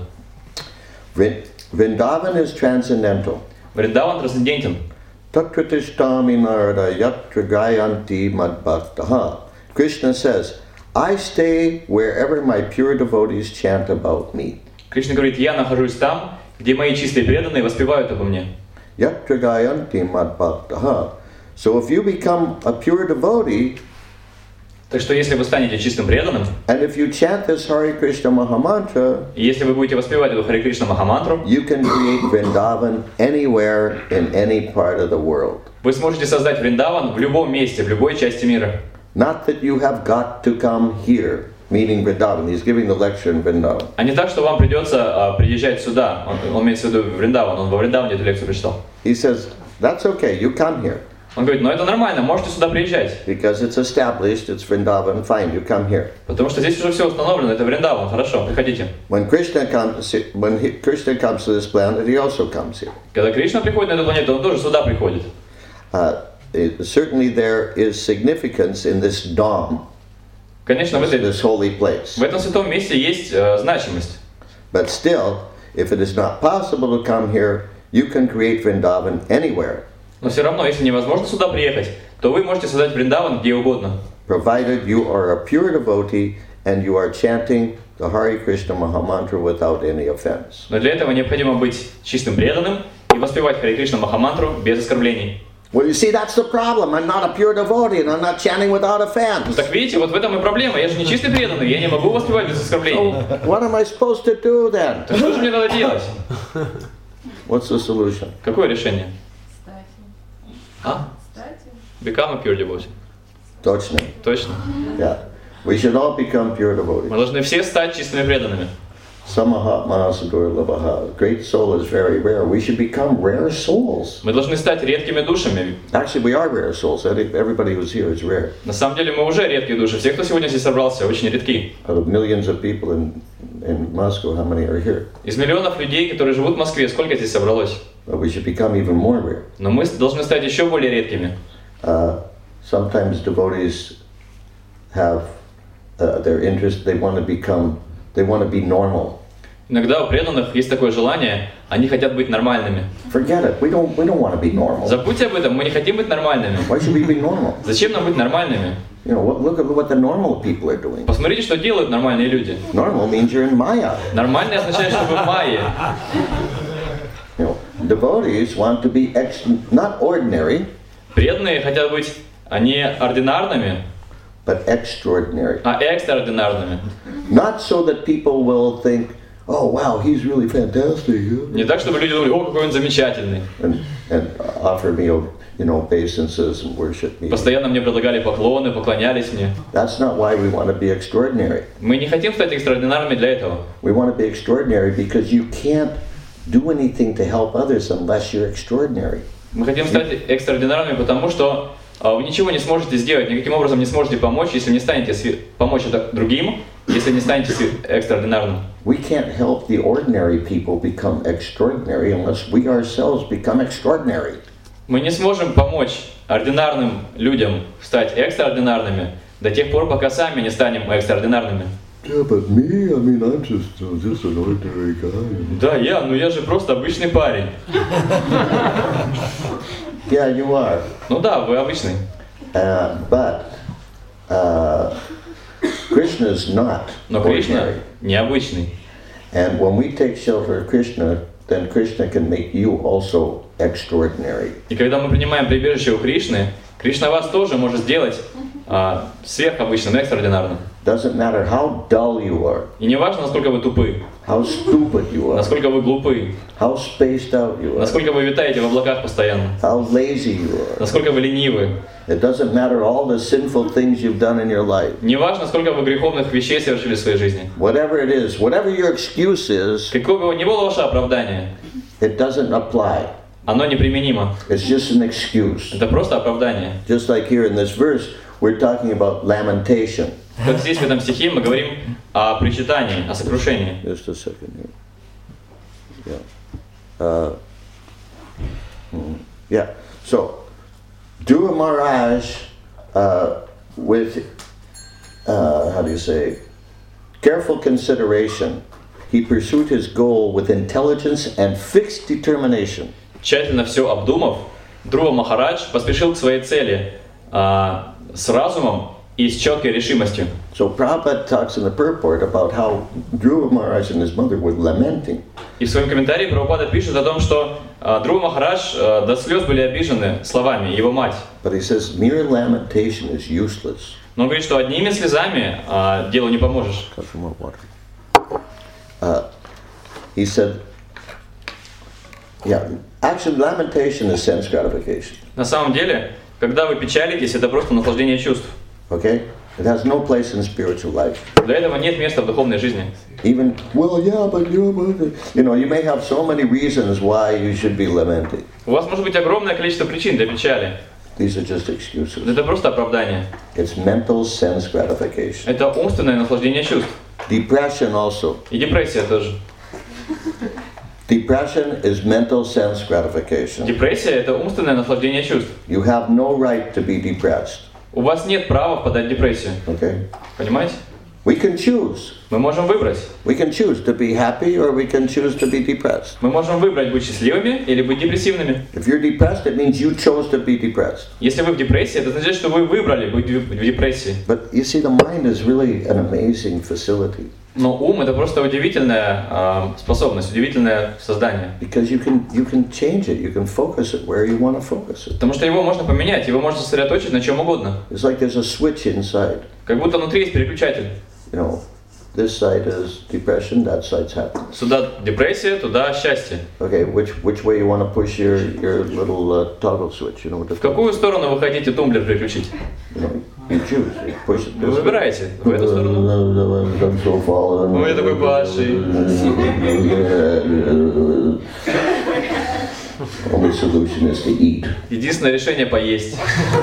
Vrindavan is transcendental. Вриндаван трансцендентен. Tatra tishtami narada yatra gayanti madbhaktaha. Krishna says, I stay wherever my pure devotees chant about me. Кришна говорит, я нахожусь там, где мои чистые преданные воспевают обо мне. Yatra gayanti madbhaktaha. So if you become a pure devotee, Так что если вы станете чистым преданным, and if you chant this Hare Krishna Mahamantra, и если вы будете воспевать эту Харе Кришна Махамантру, you can create Vrindavan anywhere in any part of the world. вы сможете создать Вриндаван в любом месте, в любой части мира. Not that you have got to come here, meaning Vrindavan. He's giving the lecture in Vrindavan. А не так, что вам придется а, приезжать сюда. Он, он имеется в виду Вриндаван, он во Вриндаване эту лекцию прочитал. He says, that's okay, you come here. Он говорит, ну это нормально, можете сюда приезжать. Because it's established, it's Vrindavan, fine, you come here. Потому что здесь уже все установлено, это Вриндаван, хорошо, приходите. When Krishna comes, when he, Krishna comes to this planet, he also comes here. Когда Кришна приходит на эту планету, он тоже сюда приходит. Uh, it, certainly there is significance in this Dham, Конечно, в, this, этой, this holy place. в этом святом месте есть э, значимость. But still, if it is not possible to come here, you can create Vrindavan anywhere, Но все равно, если невозможно сюда приехать, то вы можете создать Вриндаван где угодно. provided you are a pure devotee and you are chanting the Hare Krishna Mahamantra without any offense. Но для этого необходимо быть чистым преданным и воспевать Харе Кришна Махамантру без оскорблений. Well, you see, that's the problem. I'm not a pure devotee and I'm not chanting without Ну offense. так видите, вот в этом и проблема. Я же не чистый преданный, я не могу воспевать без оскорблений. What am I supposed to do then? Так что же мне надо делать? What's the solution? Какое решение? Кстати. А? Кстати. Become a pure devotee. Точно. Точно. Yeah. We should all become pure Мы devotees. должны все стать чистыми преданными. Samaha Mahasadur Lavaha. Great soul is very rare. We should become rare souls. Мы должны стать редкими душами. Actually, we are rare souls. Every- Everybody who's here is rare. На самом деле мы уже редкие души. Все, кто сегодня здесь собрался, очень редки. Out of millions of people in, in Moscow, how many are here? Из миллионов людей, которые живут в Москве, сколько здесь собралось? But we should become even more rare. Но мы должны стать еще более редкими. Uh, sometimes devotees have uh, their interest, they want to become, they want to be normal. Иногда у преданных есть такое желание, они хотят быть нормальными. Forget it, we don't, we don't want to be normal. Забудьте об этом, мы не хотим быть нормальными. Why should we be normal? Зачем нам быть нормальными? You know, what, look at what the normal people are doing. Посмотрите, что делают нормальные люди. Normal means you're in Maya. Нормальный означает, что вы в майе. You know, devotees want to be ex- not ordinary, Преданные хотят быть не ординарными, but extraordinary. а экстраординарными. Not so that people will think, oh wow, he's really fantastic, huh?" Не так, чтобы люди думали, о, какой он замечательный. and, and offer me, you know, obeisances and worship me. Постоянно мне предлагали поклоны, поклонялись мне. That's not why we want to be extraordinary. Мы не хотим стать экстраординарными для этого. We want to be extraordinary because you can't do anything to help others unless you're extraordinary. Мы хотим стать экстраординарными, потому что а, вы ничего не сможете сделать, никаким образом не сможете помочь, если не станете сви- помочь это другим, если не станете сви- экстраординарным. We can't help the ordinary people become extraordinary unless we ourselves become extraordinary. Мы не сможем помочь ординарным людям стать экстраординарными до тех пор, пока сами не станем экстраординарными. Yeah, but me, I mean, I'm just, uh, just an ordinary guy. Да, я, ну я же просто обычный парень. Yeah, you are. Ну да, вы обычный. Uh, but uh, Krishna is not Но Кришна ordinary. необычный. And when we take shelter of Krishna, then Krishna can make you also extraordinary. И когда мы принимаем прибежище у Кришны, Кришна вас тоже может сделать а, сверхобычным, экстраординарным. Doesn't matter how dull you are, И не важно, насколько вы тупы, how stupid you are, насколько вы глупы, how spaced out you are, насколько вы витаете в облаках постоянно, how lazy you are. насколько вы ленивы. It doesn't matter all the sinful things you've done in your life. Не важно, сколько вы греховных вещей совершили в своей жизни. Whatever it is, whatever your excuse is, Какое бы ни было ваше оправдание, it doesn't apply. оно неприменимо. It's just an excuse. Это просто оправдание. Just like here in this verse, we're talking about lamentation. Как здесь в этом стихе мы говорим о причитании, о сокрушении. Just a second here. Yeah. Uh, hmm, yeah. So, Dhruva Maharaj, uh, with, uh, how do you say, careful consideration, he pursued his goal with intelligence and fixed determination. Тщательно все обдумав, Друва Махарадж поспешил к своей цели а, с разумом и с четкой решимостью. So Prabhupada talks in the purport about how Dhruva Maharaj and his mother were lamenting. И в своем комментарии Прабхупада пишет о том, что а, Друва Махарадж а, до слез были обижены словами его мать. But he says mere lamentation is useless. Но он говорит, что одними слезами а, делу не поможешь. Got some more water. Uh, he said, yeah, actually lamentation is sense gratification. На самом деле, когда вы печалитесь, это просто наслаждение чувств. Okay? It has no place in spiritual life. Для этого нет места в духовной жизни. Even, well, yeah, but you, you know, you may have so many reasons why you should be lamenting. У вас может быть огромное количество причин для печали. These are just excuses. Это просто оправдание. It's mental sense gratification. Это умственное наслаждение чувств. Depression also. И депрессия тоже. Depression is mental sense gratification. Депрессия – это умственное наслаждение чувств. You have no right to be depressed. У вас нет права впадать в депрессию. Okay? Понимаете? We can choose. Мы можем выбрать. We can choose to be happy or we can choose to be depressed. Мы можем выбрать быть счастливыми или быть депрессивными. If you're depressed, it means you chose to be depressed. Если вы в депрессии, это значит, что вы выбрали быть в депрессии. But you see, the mind is really an amazing facility. Но ум – это просто удивительная э, способность, удивительное создание. Because you can you can change it, you can focus it where you want to focus it. Потому что его можно поменять, его можно сосредоточить на чем угодно. It's like there's a switch inside. Как будто внутри есть переключатель. You know, this side is depression, that side's happiness. Сюда депрессия, туда счастье. Okay, which which way you want to push your your little uh, toggle switch? You know what the В какую сторону вы хотите тумблер переключить? you know, you choose. You push it. Вы This way. выбираете в эту сторону. I'm so fallen. Ну, я такой падший. Only solution is to eat. Единственное решение – поесть.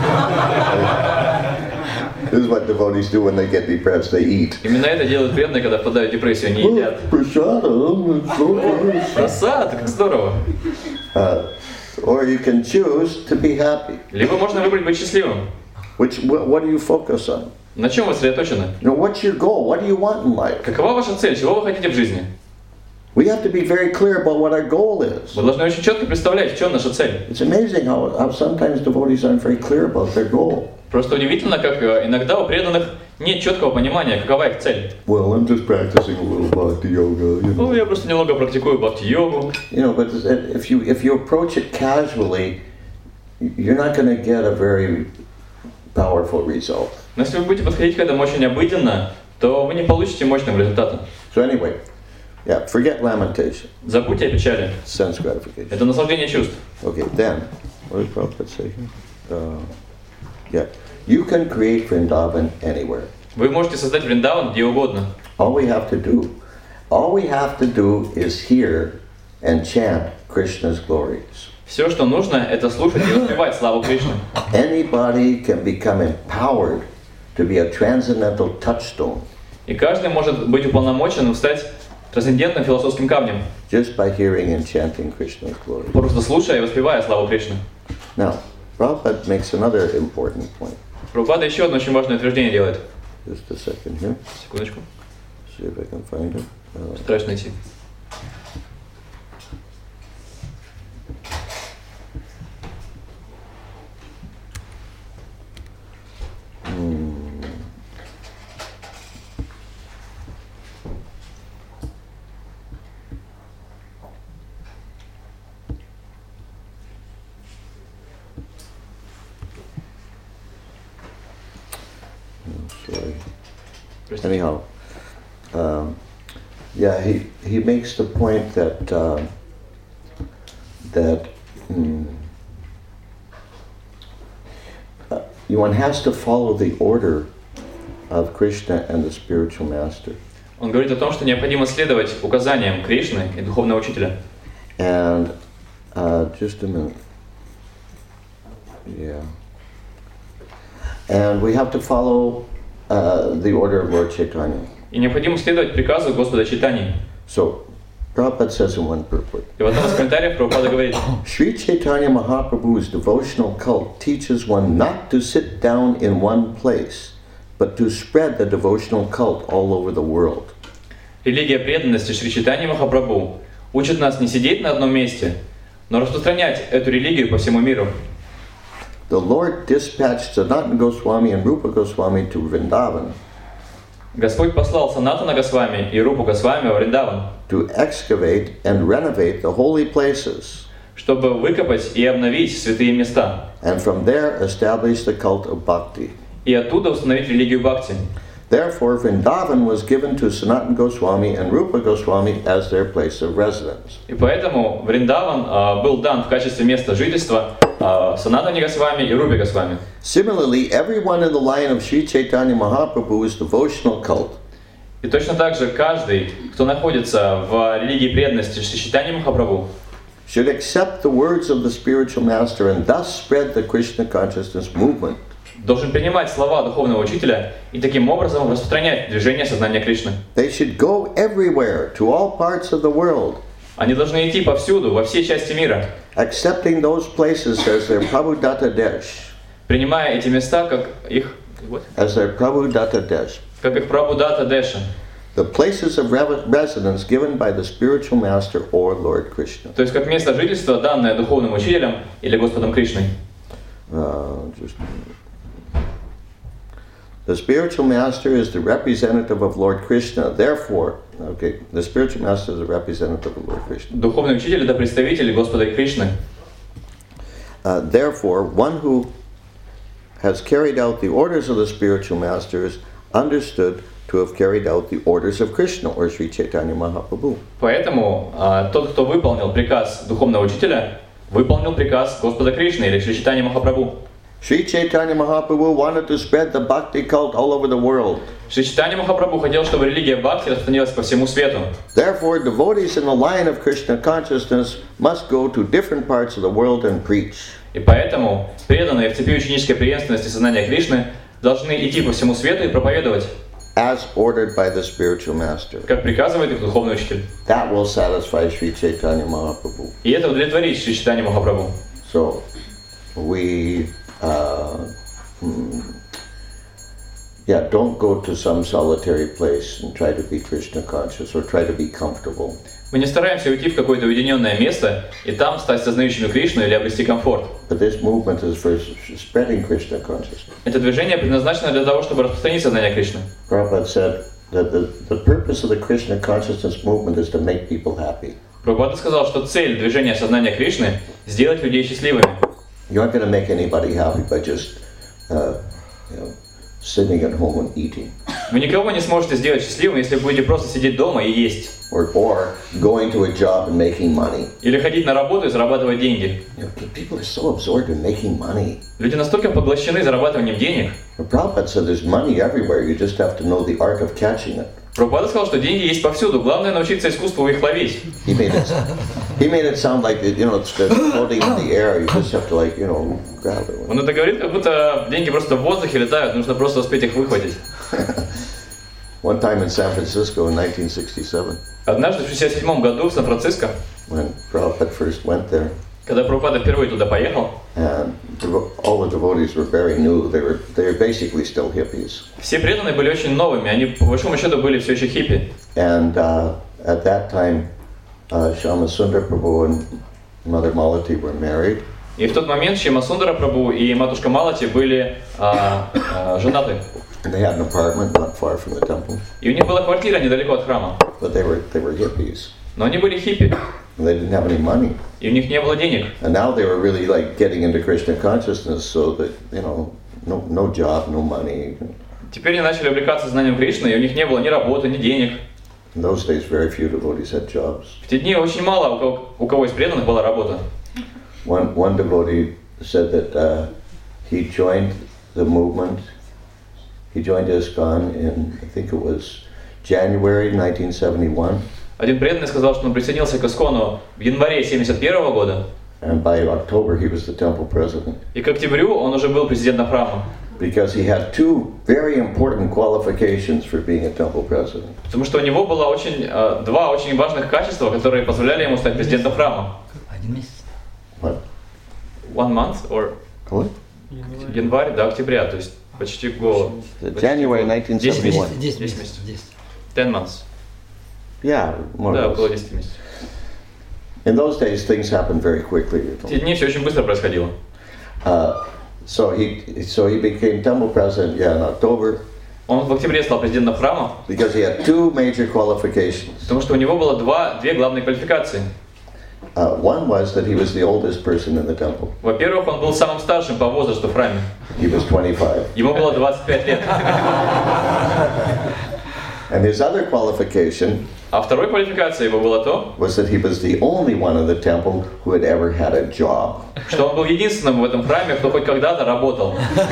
This is what devotees do when they get depressed. They eat. Именно это делают преданные, когда впадают в депрессию, они едят. Prasadam, it's so nice. Просад, как здорово. Uh, or you can choose to be happy. Либо можно выбрать быть счастливым. Which what, what do you focus on? На чем вы сосредоточены? You know, what's your goal? What do you want in life? Какова ваша цель? Чего вы хотите в жизни? We have to be very clear about what our goal is. Вы должны очень четко представлять, в чем наша цель. It's amazing how, how sometimes devotees aren't very clear about their goal. Просто удивительно, как э, иногда у преданных нет четкого понимания, какова их цель. Well, I'm just practicing a little bhakti yoga, you Ну, know. я просто немного практикую бхакти-йогу. You know, but if you if you approach it casually, you're not going to get a very powerful result. Но если вы будете подходить к этому очень обыденно, то вы не получите мощного результата. So anyway, yeah, forget lamentation, Забудьте о печали. sense gratification. Это наслаждение чувств. Okay, then, what did Prabhupada say here? Uh, yeah, you can create Vrindavan anywhere. Вы можете создать Вриндаван где угодно. All we have to do, all we have to do is hear and chant Krishna's glories. Все, что нужно, это слушать и воспевать славу Кришны. Anybody can become empowered to be a transcendental touchstone И каждый может быть уполномоченным стать трансцендентным философским камнем, just by hearing and chanting Krishna's glory. просто слушая и воспевая славу Кришны. Now, Prabhupada makes another important point. Прабхупада еще одно очень важное утверждение делает. Just a second here. Секундочку. See if I can find it. Uh, Стараюсь найти. hmm. Oh, sorry. Anyhow, um, yeah, he, he makes the point that uh, that mm, uh, one has to follow the order of Krishna and the spiritual master. Он говорит о том, что необходимо следовать указаниям Кришны и духовного учителя. And uh, just a minute. Yeah. And we have to follow uh, the order of Lord Chaitanya. И необходимо следовать приказу Господа Чайтаньи. So, Prabhupada says in one purport, И в одном из комментариев Прабхупада говорит: Sri Chaitanya Mahaprabhu's devotional cult teaches one not to sit down in one place, but to spread the devotional cult all over the world. Религия преданности Шри Чайтаньи Махапрабху учит нас не сидеть на одном месте, но распространять эту религию по всему миру. The Lord dispatched Sanatana Goswami and Rupa Goswami to Vrindavan Господь послал Санатана Госвами и Рупу Госвами в Вриндаван, to excavate and renovate the holy places, чтобы выкопать и обновить святые места, and from there establish the cult of bhakti. и оттуда установить религию Бхакти. Therefore, Vrindavan was given to Sanatana Goswami and Rupa Goswami as their place of residence. И поэтому Вриндаван а, был дан в качестве места жительства а, Санатане Госвами и Рупе Госвами. Similarly, everyone in the line of Sri Chaitanya Mahaprabhu's devotional cult И точно так же каждый, кто находится в религии преданности Шри Чайтаньи Махапрабху, should accept the words of the spiritual master and thus spread the Krishna consciousness movement. должен принимать слова духовного учителя и таким образом распространять движение сознания Кришны. They should go everywhere, to all parts of the world, Они должны идти повсюду, во все части мира, accepting those places as their Prabhudatta Desh, принимая эти места как их, what? as their Prabhudatta Desh, как их Прабхудата Деша, the places of re- residence given by the spiritual master or Lord Krishna. то есть как место жительства, данное духовным учителем или Господом Кришной. Uh, just a minute. The spiritual master is the representative of Lord Krishna. Therefore, okay, the spiritual master is the representative of Lord Krishna. Духовный учитель — это представитель Господа Кришны. Uh, therefore, one who has carried out the orders of the spiritual master is understood to have carried out the orders of Krishna or Sri Chaitanya Mahaprabhu. Поэтому а, тот, кто выполнил приказ духовного учителя, выполнил приказ Господа Кришны или Шри Чайтаньи Махапрабху. Sri Chaitanya Mahaprabhu wanted to spread the bhakti cult all over the world. Шри Чайтаньи Махапрабху хотел, чтобы религия Бхакти распространилась по всему свету. Therefore, devotees in the line of Krishna consciousness must go to different parts of the world and preach. И поэтому преданные в цепи ученической преемственности сознания Кришны должны идти по всему свету и проповедовать, As ordered by the spiritual master. как приказывает их духовный учитель. That will satisfy Sri Chaitanya Mahaprabhu. И это удовлетворит Шри Чайтаньи Махапрабху. So, we, uh, hmm, yeah, don't go to some solitary place and try to be Krishna conscious or try to be comfortable. Мы не стараемся уйти в какое-то уединенное место и там стать сознающими Кришну или обрести комфорт. But this movement is for spreading Krishna consciousness. Это движение предназначено для того, чтобы распространить сознание Кришны. Prabhupada said that the, the purpose of the Krishna consciousness movement is to make people happy. Прабхупада сказал, что цель движения сознания Кришны — сделать людей счастливыми. You're not going to make anybody happy by just, uh, you know, sitting at home and eating. Вы никого не сможете сделать счастливым, если будете просто сидеть дома и есть. Or, or going to a job and making money. Или ходить на работу и зарабатывать деньги. You know, people are so absorbed in making money. Люди настолько поглощены зарабатыванием денег. The Prabhupada said there's money everywhere, you just have to know the art of catching it. Прабхупада сказал, что деньги есть повсюду, главное научиться искусству их ловить. He made it. He made it sound like you know it's floating in the air. You just have to like you know grab it. Он это говорит, как будто деньги просто в воздухе летают, нужно просто успеть их выхватить. One time in San Francisco in nineteen sixty-seven, Однажды в шестьдесят седьмом году в Сан-Франциско, when Prabhupada first went there, когда Прабхупада впервые туда поехал, and devo- all the devotees were very new. They were they were basically still hippies. все преданные были очень новыми, они по большому счету были все еще хиппи. And uh, at that time, uh, Shama Sundar Prabhu and Mother Malati were married. И в тот момент Шьяма Сундара Прабху и матушка Малати были а, а, женаты. And they had an apartment not far from the temple. И у них была квартира недалеко от храма. But they were they were hippies. Но они были хиппи, And they didn't have any money. и у них не было денег. And now they were really like getting into Krishna consciousness, so that you know, no no job, no money. Теперь они начали увлекаться знанием Кришны, и у них не было ни работы, ни денег. In those days, very few devotees had jobs. В те дни очень мало у кого, у кого из преданных была работа. One one devotee said that uh, he joined the movement. He joined ISKCON in I think it was January nineteen seventy-one. Один преданный сказал, что он присоединился к Искону в январе семьдесят первого года, And by October, he was the temple president и к октябрю он уже был президентом храма, because he had two very important qualifications for being a temple president. потому что у него было очень, э, два очень важных качества, которые позволяли ему стать президентом храма. Один месяц. What? One month or What? январь до октября, то есть почти год. January nineteen seventy-one. Десять Десять месяцев. месяцев. Десять. Ten months. Yeah, more Да, or около less. десяти месяцев. In those days, things happened very quickly. You В know. те дни все очень быстро происходило. Uh, so he so he became temple president, yeah, in October Он в октябре стал президентом храма, because he had two major qualifications. потому что у него было два, две главные квалификации. Uh, one was that he was the oldest person in the temple. Во-первых, он был самым старшим по возрасту в храме. He was twenty-five. Ему было двадцать пять лет. And his other qualification А второй квалификацией его было то, was that he was the only one in the temple who had ever had a job. что он был единственным в этом храме, кто хоть когда-то работал.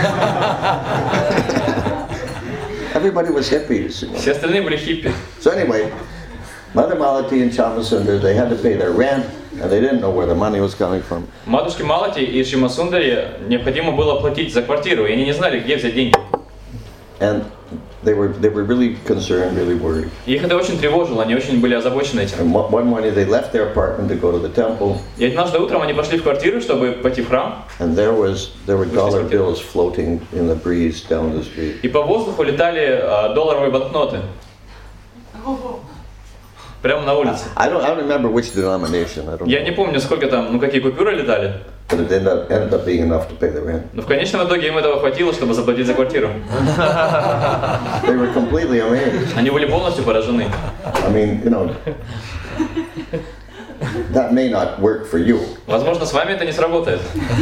Everybody was hippies. You know. Все остальные были хиппи. So anyway, Mother Malati and Shama Sundar, they had to pay their rent, and they didn't know where the money was coming from. Матушке Малати и Шьяма Сундаре необходимо было платить за квартиру, и они не знали, где взять деньги. And they were they were really concerned, really worried. И их это очень тревожило, они очень были озабочены этим. And one one morning they left their apartment to go to the temple, И однажды утром они пошли в квартиру, чтобы пойти в храм, and there was there were dollar bills floating in the breeze down the street. и по воздуху летали а, долларовые банкноты. Прямо на улице. I don't I don't remember which denomination. I don't Я know. не помню, сколько там, ну какие купюры летали, But it ended up, ended up being enough to pay the rent. но в конечном итоге им этого хватило, чтобы заплатить за квартиру. They were completely amazed. Они были полностью поражены. I mean, you know, that may not work for you. Возможно, с вами это не сработает.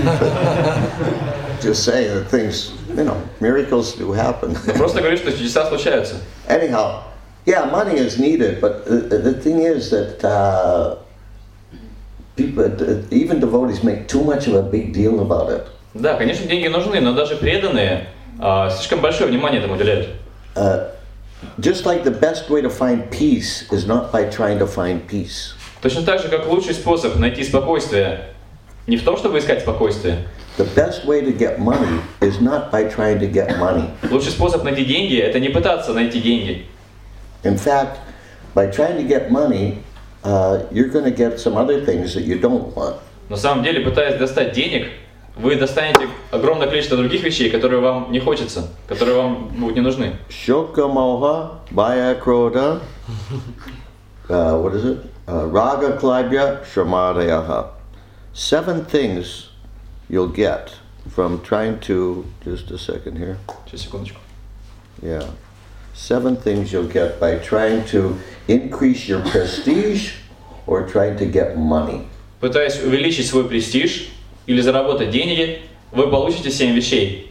Just saying that things, you know, miracles do happen. Но просто говорю, что чудеса случаются. Anyhow, yeah, money is needed, but the, the thing is that uh, people, even devotees, make too much of a big deal about it. Да, конечно, деньги нужны, но даже преданные а, слишком большое внимание этому уделяют. Uh, just like the best way to find peace is not by trying to find peace. Точно так же, как лучший способ найти спокойствие не в том, чтобы искать спокойствие. The best way to get money is not by trying to get money. Лучший способ найти деньги – это не пытаться найти деньги. In fact, by trying to get money, uh, you're going to get some other things that you don't want. На самом деле, пытаясь достать денег, вы достанете огромное количество других вещей, которые вам не хочется, которые вам будут не нужны. Shoka moha, bhaya krodha, uh, what is it? Uh, raga klabya, shramadeyaha. Seven things you'll get from trying to, just a second here, Сейчас, секундочку. yeah. Seven things you'll get by trying to increase your prestige or trying to get money. Пытаясь увеличить свой престиж или заработать деньги, вы получите семь вещей.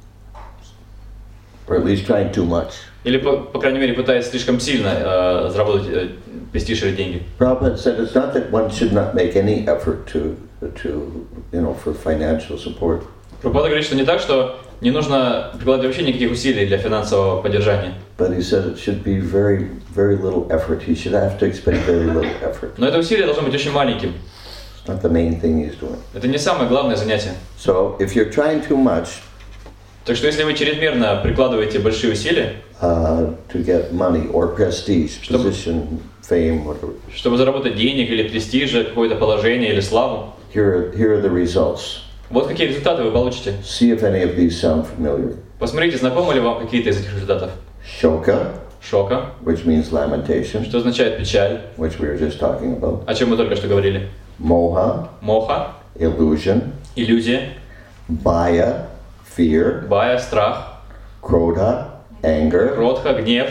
Or at least trying too much. Или, по, по крайней мере, пытаясь слишком сильно э, заработать э, престиж или деньги. Prabhupada said it's not that one should not make any effort to, to, you know, for financial support. Прабхупада говорит, что не так, что не нужно прикладывать вообще никаких усилий для финансового поддержания. But he said it should be very, very little effort. He should have to expend very little effort. Но это усилие должно быть очень маленьким. It's not the main thing he's doing. Это не самое главное занятие. So if you're trying too much Так что если вы чрезмерно прикладываете большие усилия, uh, to get money or prestige, Чтобы- position, fame, whatever, чтобы заработать денег или престижа, какое-то положение или славу, here, here are the results. вот какие результаты вы получите. See if any of these sound familiar. Посмотрите, знакомы ли вам какие-то из этих результатов. Shoka, Шока, which means lamentation, что означает печаль, which we were just talking about. о чем мы только что говорили. Moha, Моха, illusion. иллюзия, Bhaya, fear. бая, страх, Krodha, anger. кротха, гнев,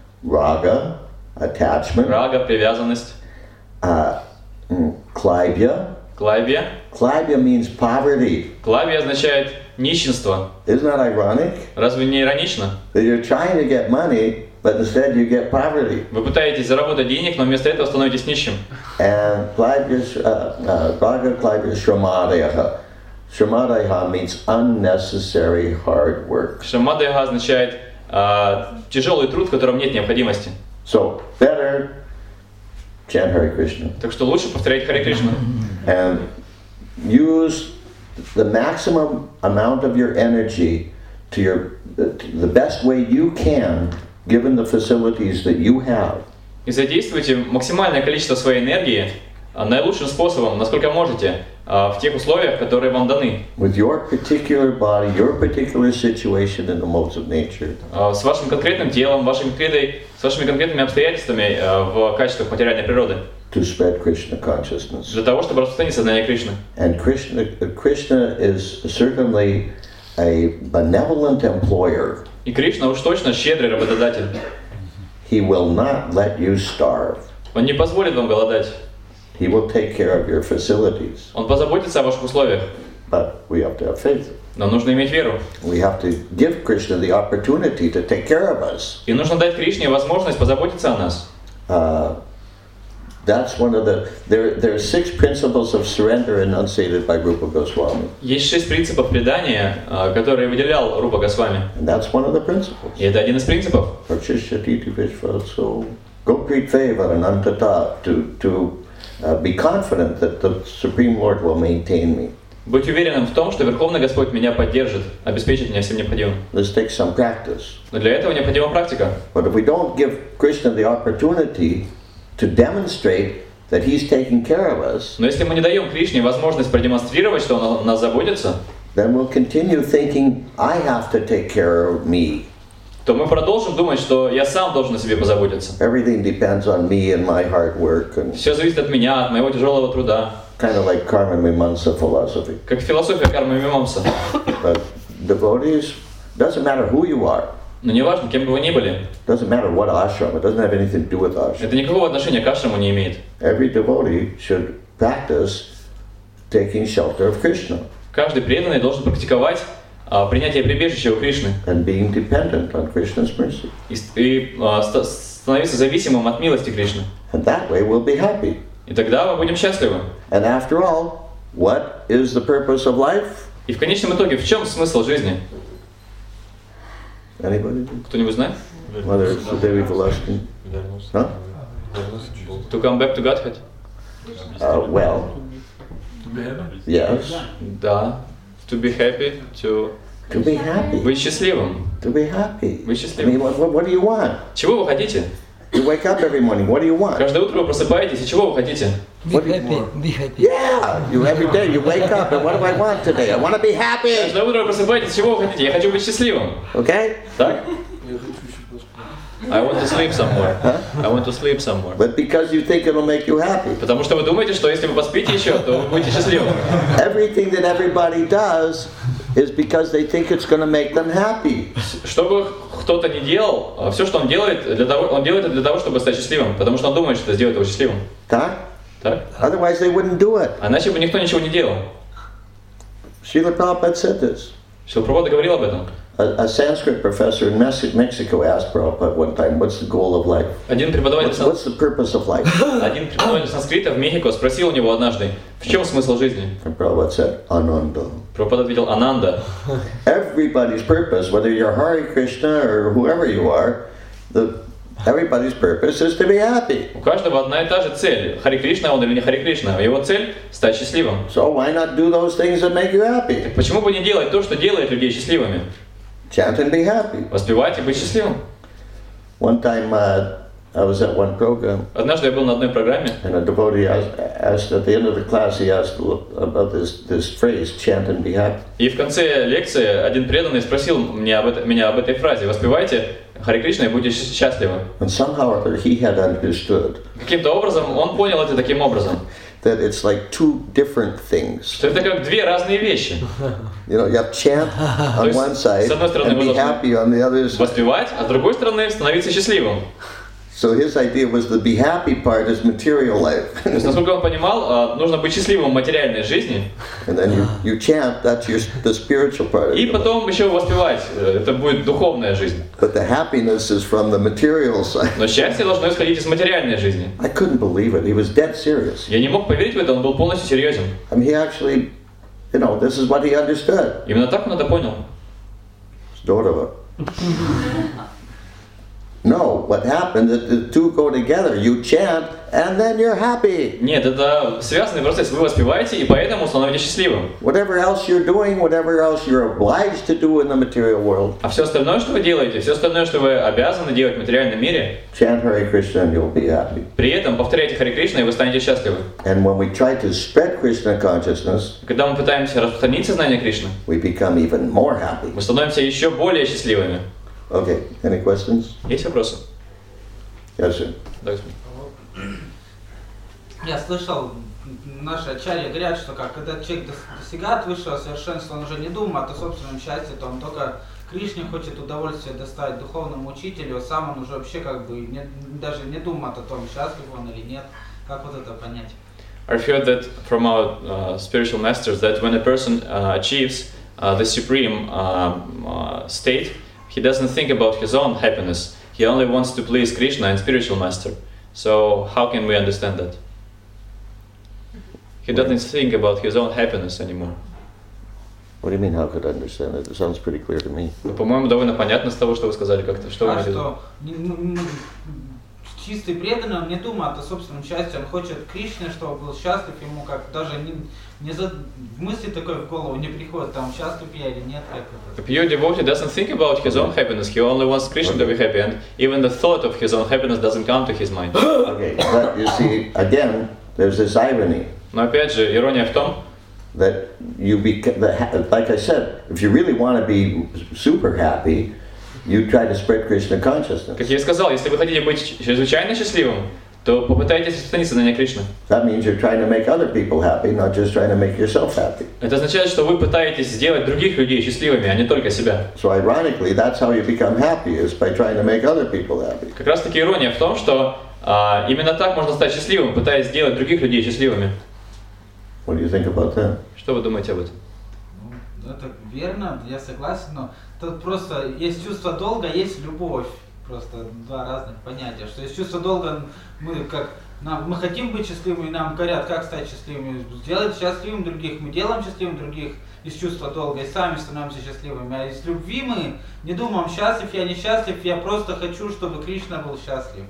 Raga, attachment. рага, привязанность, Uh, mm, Klybya. клайбия. Klybya means poverty. Клайбия означает нищенство. Isn't that ironic? Разве не иронично? That you're trying to get money, but instead you get poverty. Вы пытаетесь заработать денег, но вместо этого становитесь нищим. And Klybya, uh, uh, Raga, Klybya, Shramadaya. Shramadaya means unnecessary hard work. Шамадаяга означает а, тяжелый труд, в котором нет необходимости. So better chant Hare Krishna Так что лучше повторять Харе Кришна. and use the maximum amount of your energy to your to the best way you can, given the facilities that you have. И задействуйте максимальное количество своей энергии а, наилучшим способом, насколько можете, а, в тех условиях, которые вам даны. With your particular body, your particular situation in the modes of nature. А, С вашим конкретным телом, вашей конкретной, с вашими конкретными обстоятельствами а, в качествах материальной природы. To spread Krishna consciousness. Для того, чтобы распространить сознание Кришны. And Krishna, Krishna is certainly a benevolent employer. И Кришна уж точно щедрый работодатель. He will not let you starve. Он не позволит вам голодать. He will take care of your facilities. Он позаботится о ваших условиях. But we have to have faith. Но нужно иметь веру. We have to give Krishna the opportunity to take care of us. И нужно дать Кришне возможность позаботиться о нас. Uh, that's one of the, there, there are six principles of surrender enunciated by Rupa Goswami. Есть шесть принципов предания, а, которые выделял Рупа Госвами. And that's one of the principles. И это один из принципов. Parchishati Vishva, so go create favor and antata to, to uh, be confident that the Supreme Lord will maintain me. Быть уверенным в том, что Верховный Господь меня поддержит, обеспечит меня всем необходимым. This takes some practice. Но для этого необходима практика. But if we don't give Krishna the opportunity to demonstrate that he's taking care of us, Но если мы не даем Кришне возможность продемонстрировать, что Он о нас заботится, then we'll continue thinking, I have to take care of me. то мы продолжим думать, что я сам должен о себе позаботиться. Everything depends on me and my hard work, and Все зависит от меня, от моего тяжелого труда. kind of like Karma Mimamsa philosophy. Как философия кармы Мимамса. But devotees, doesn't matter who you are, Но неважно, кем бы вы ни были, doesn't matter what ashram, it doesn't have anything to do with ashram. это никакого отношения к ашраму не имеет. Every devotee should practice taking shelter of Krishna Каждый преданный должен практиковать а, принятие прибежища у Кришны and being dependent on Krishna's mercy. и, и а, ста- становиться зависимым от милости Кришны. And that way we'll be happy. И тогда мы будем счастливы. And after all, what is the purpose of life? И в конечном итоге, в чем смысл жизни? Anybody? Кто-нибудь знает? Whether it's the Devi Velasquez? Huh? To come back to Godhead? Uh, well, yes, Да. To be happy, to... to be happy. Быть счастливым. To be happy. Быть I счастливым. mean, what, what, what do you want? Чего вы хотите? You wake up every morning, what do you want? Каждое утро вы просыпаетесь, и чего вы хотите? Be What do you happy, be happy. Yeah, you every day you wake up and what do I want today? I want to be happy. Каждое утро вы просыпаетесь, чего вы хотите? Я хочу быть счастливым. Okay? Так? I want to sleep somewhere. I want to sleep somewhere. But because you think it'll make you happy. Потому что вы думаете, что если вы поспите еще, то вы будете счастливым. Everything that everybody does is because they think it's going to make them happy. Что бы кто-то ни делал, все, что он делает, для того, он делает это для того, чтобы стать счастливым, потому что он думает, что это сделает его счастливым. Так? Так? Otherwise they wouldn't do it. А иначе бы никто ничего не делал. Srila Prabhupada said this. Шрила Прабхупада говорил об этом. A, a Sanskrit professor in Mes- Mexico asked Prabhupada one time, what's the goal of life? Один преподаватель, What's, сан- what's the purpose of life? один преподаватель санскрита в Мехико спросил у него однажды, в чем смысл жизни? And Prabhupada said, Ananda. Прабхупада ответил, Ананда. Everybody's purpose, whether you're Hare Krishna or whoever you are, the everybody's purpose is to be happy. У каждого одна и та же цель. Хари Кришна он или не Хари Кришна. Его цель – стать счастливым. So why not do those things that make you happy? Почему бы не делать то, что делает людей счастливыми? Chant and be happy. Воспевать и быть счастливым. One time uh, I was at one program, Однажды я был на одной программе, and a devotee asked, asked at the end of the class, he asked about this, this phrase, chant and be happy. и в конце лекции один преданный спросил меня об, это, меня об этой фразе: «Воспевайте Хари Кришна и будьте щ- счастливы». And somehow or other he had understood Каким-то образом он понял это таким образом, that it's like two different things. что это как две разные вещи. You know, you have chant То on есть, one side с одной стороны, and вы be должны happy on the other side. воспевать, а с другой стороны становиться счастливым. So his idea was the be happy part is material life. То есть, насколько он понимал, а, нужно быть счастливым в материальной жизни, And then you, you chant, that's your, the spiritual part. и потом еще воспевать. Это будет духовная жизнь. But the happiness is from the material side. Но счастье должно исходить из материальной жизни. I couldn't believe it. He was dead serious. Я не мог поверить в это, он был полностью серьезен. I mean, he actually, you know, this is what he understood. Именно так он это понял. Здорово. No, what happened is the two go together. You chant and then you're happy. Нет, это связанный процесс. Вы воспеваете и поэтому становитесь счастливым. Whatever else you're doing, whatever else you're obliged to do in the material world, А все остальное, что вы делаете, все остальное, что вы обязаны делать в материальном мире, chant Hare Krishna and you'll be happy. при этом повторяйте Хари Кришна, и вы станете счастливы. And when we try to spread Krishna consciousness, Когда мы пытаемся распространить сознание Кришны, we become even more happy. мы становимся еще более счастливыми. Okay, any questions? Есть вопросы? Yes, sir. Да, господин. Я слышал, наши ачарьи говорят, что как, когда человек достигает высшего совершенства, он уже не думает о собственном счастье, то он только Кришне хочет удовольствие доставить духовному учителю, а сам он уже вообще как бы не, даже не думает о том, счастлив он или нет. Как вот это понять? I've heard that from our uh, spiritual masters that when a person uh, achieves uh, the supreme um, uh, state, he doesn't think about his own happiness. He only wants to please Krishna and spiritual master. So how can we understand that? He doesn't think about his own happiness anymore. What do you mean, how could I understand it? It sounds pretty clear to me. Ну, по-моему, довольно понятно с того, что вы сказали, как-то, что вы А имеете в виду? что не- ну, ну, чистый преданный, он не думает о собственном счастье, он хочет Кришне, чтобы был счастлив, ему как даже не, не за, в мысли такой в голову не приходит, там счастлив я или нет. Как это. A pure devotee doesn't think about his own happiness. He only wants Krishna to be happy, and even the thought of his own happiness doesn't come to his mind. Okay, but you see, again, there's this irony Но опять же, ирония в том, that you beca- the ha- like I said, if you really want to be super happy, you try to spread Krishna consciousness. как я и сказал, если вы хотите быть чрезвычайно счастливым, то попытайтесь распространить сознание Кришны. That means you're trying to make other people happy, not just trying to make yourself happy. Это означает, что вы пытаетесь сделать других людей счастливыми, а не только себя. So ironically, that's how you become happy, is by trying to make other people happy. Как раз таки ирония в том, что а, именно так можно стать счастливым, пытаясь сделать других людей счастливыми. What do you think about that? Что вы думаете об этом? Ну, это верно, я согласен, но тут просто есть чувство долга, есть любовь. Просто два разных понятия. Что есть чувство долга, мы как нам, мы хотим быть счастливыми, нам говорят, как стать счастливыми, сделать счастливым других, мы делаем счастливым других из чувства долга и сами становимся счастливыми. А из любви мы не думаем, счастлив я, несчастлив, я просто хочу, чтобы Кришна был счастлив.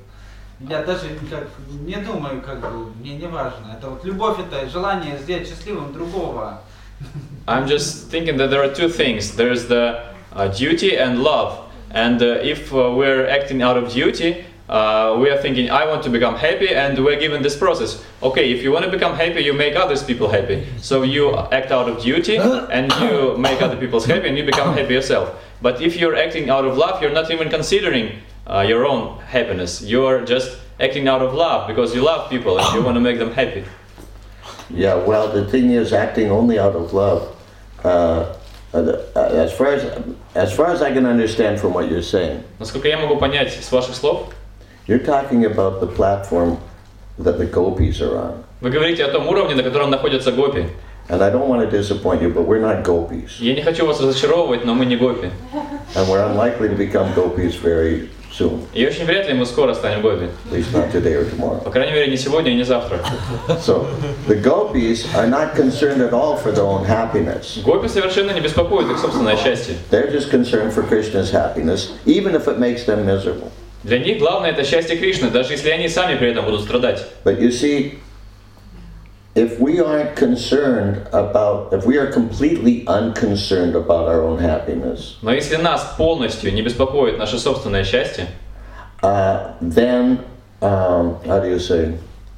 Я даже как, не думаю, как бы, мне не важно. Это вот любовь, это желание сделать счастливым другого. I'm just thinking that there are two things. There's the uh, duty and love. And uh, if uh, we're acting out of duty, uh, we are thinking, I want to become happy, and we're given this process. Okay, if you want to become happy, you make others people happy. So you act out of duty, and you make other people happy, and you become happy yourself. But if you're acting out of love, you're not even considering uh, your own happiness. You're just acting out of love because you love people and you want to make them happy. Yeah, well, the thing is, acting only out of love. Uh, uh, as far as as far as I can understand from what you're saying, Насколько я могу понять с ваших слов, you're talking about the platform that the gopis are on. вы говорите о том уровне, на котором находятся гопи. And I don't want to disappoint you, but we're not gopis. Я не хочу вас разочаровывать, но мы не гопи. And we're unlikely to become gopis very soon. И очень вряд ли мы скоро станем гопи. At least not today or tomorrow. По крайней мере, не сегодня и не завтра. So, the gopis are not concerned at all for their own happiness. Гопи совершенно не беспокоит их собственное счастье. They're just concerned for Krishna's happiness, even if it makes them miserable. Для них главное это счастье Кришны, даже если они сами при этом будут страдать. But you see, if we aren't concerned about, if we are completely unconcerned about our own happiness, Но если нас полностью не беспокоит наше собственное счастье, uh, then, um, how do you say?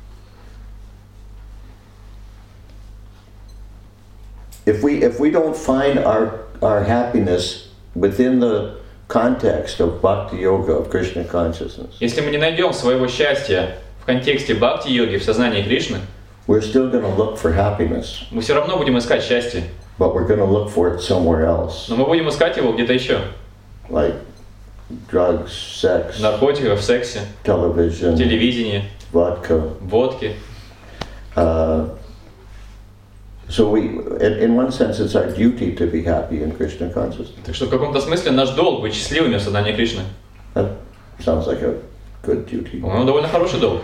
If we if we don't find our our happiness within the context of bhakti yoga, of Krishna consciousness, если мы не найдем своего счастья в контексте бхакти-йоги, в сознании Кришны, we're still going to look for happiness, мы все равно будем искать счастье. but we're going to look for it somewhere else, Но мы будем искать его где-то еще. like drugs, sex, В наркотиках, в сексе, в television, телевидении, vodka. в водке. Uh, so we, in, in one sense, it's our duty to be happy in Krishna consciousness. Так что в каком-то смысле наш долг быть счастливыми в сознании Кришны. That sounds like a good duty. По-моему, довольно хороший долг.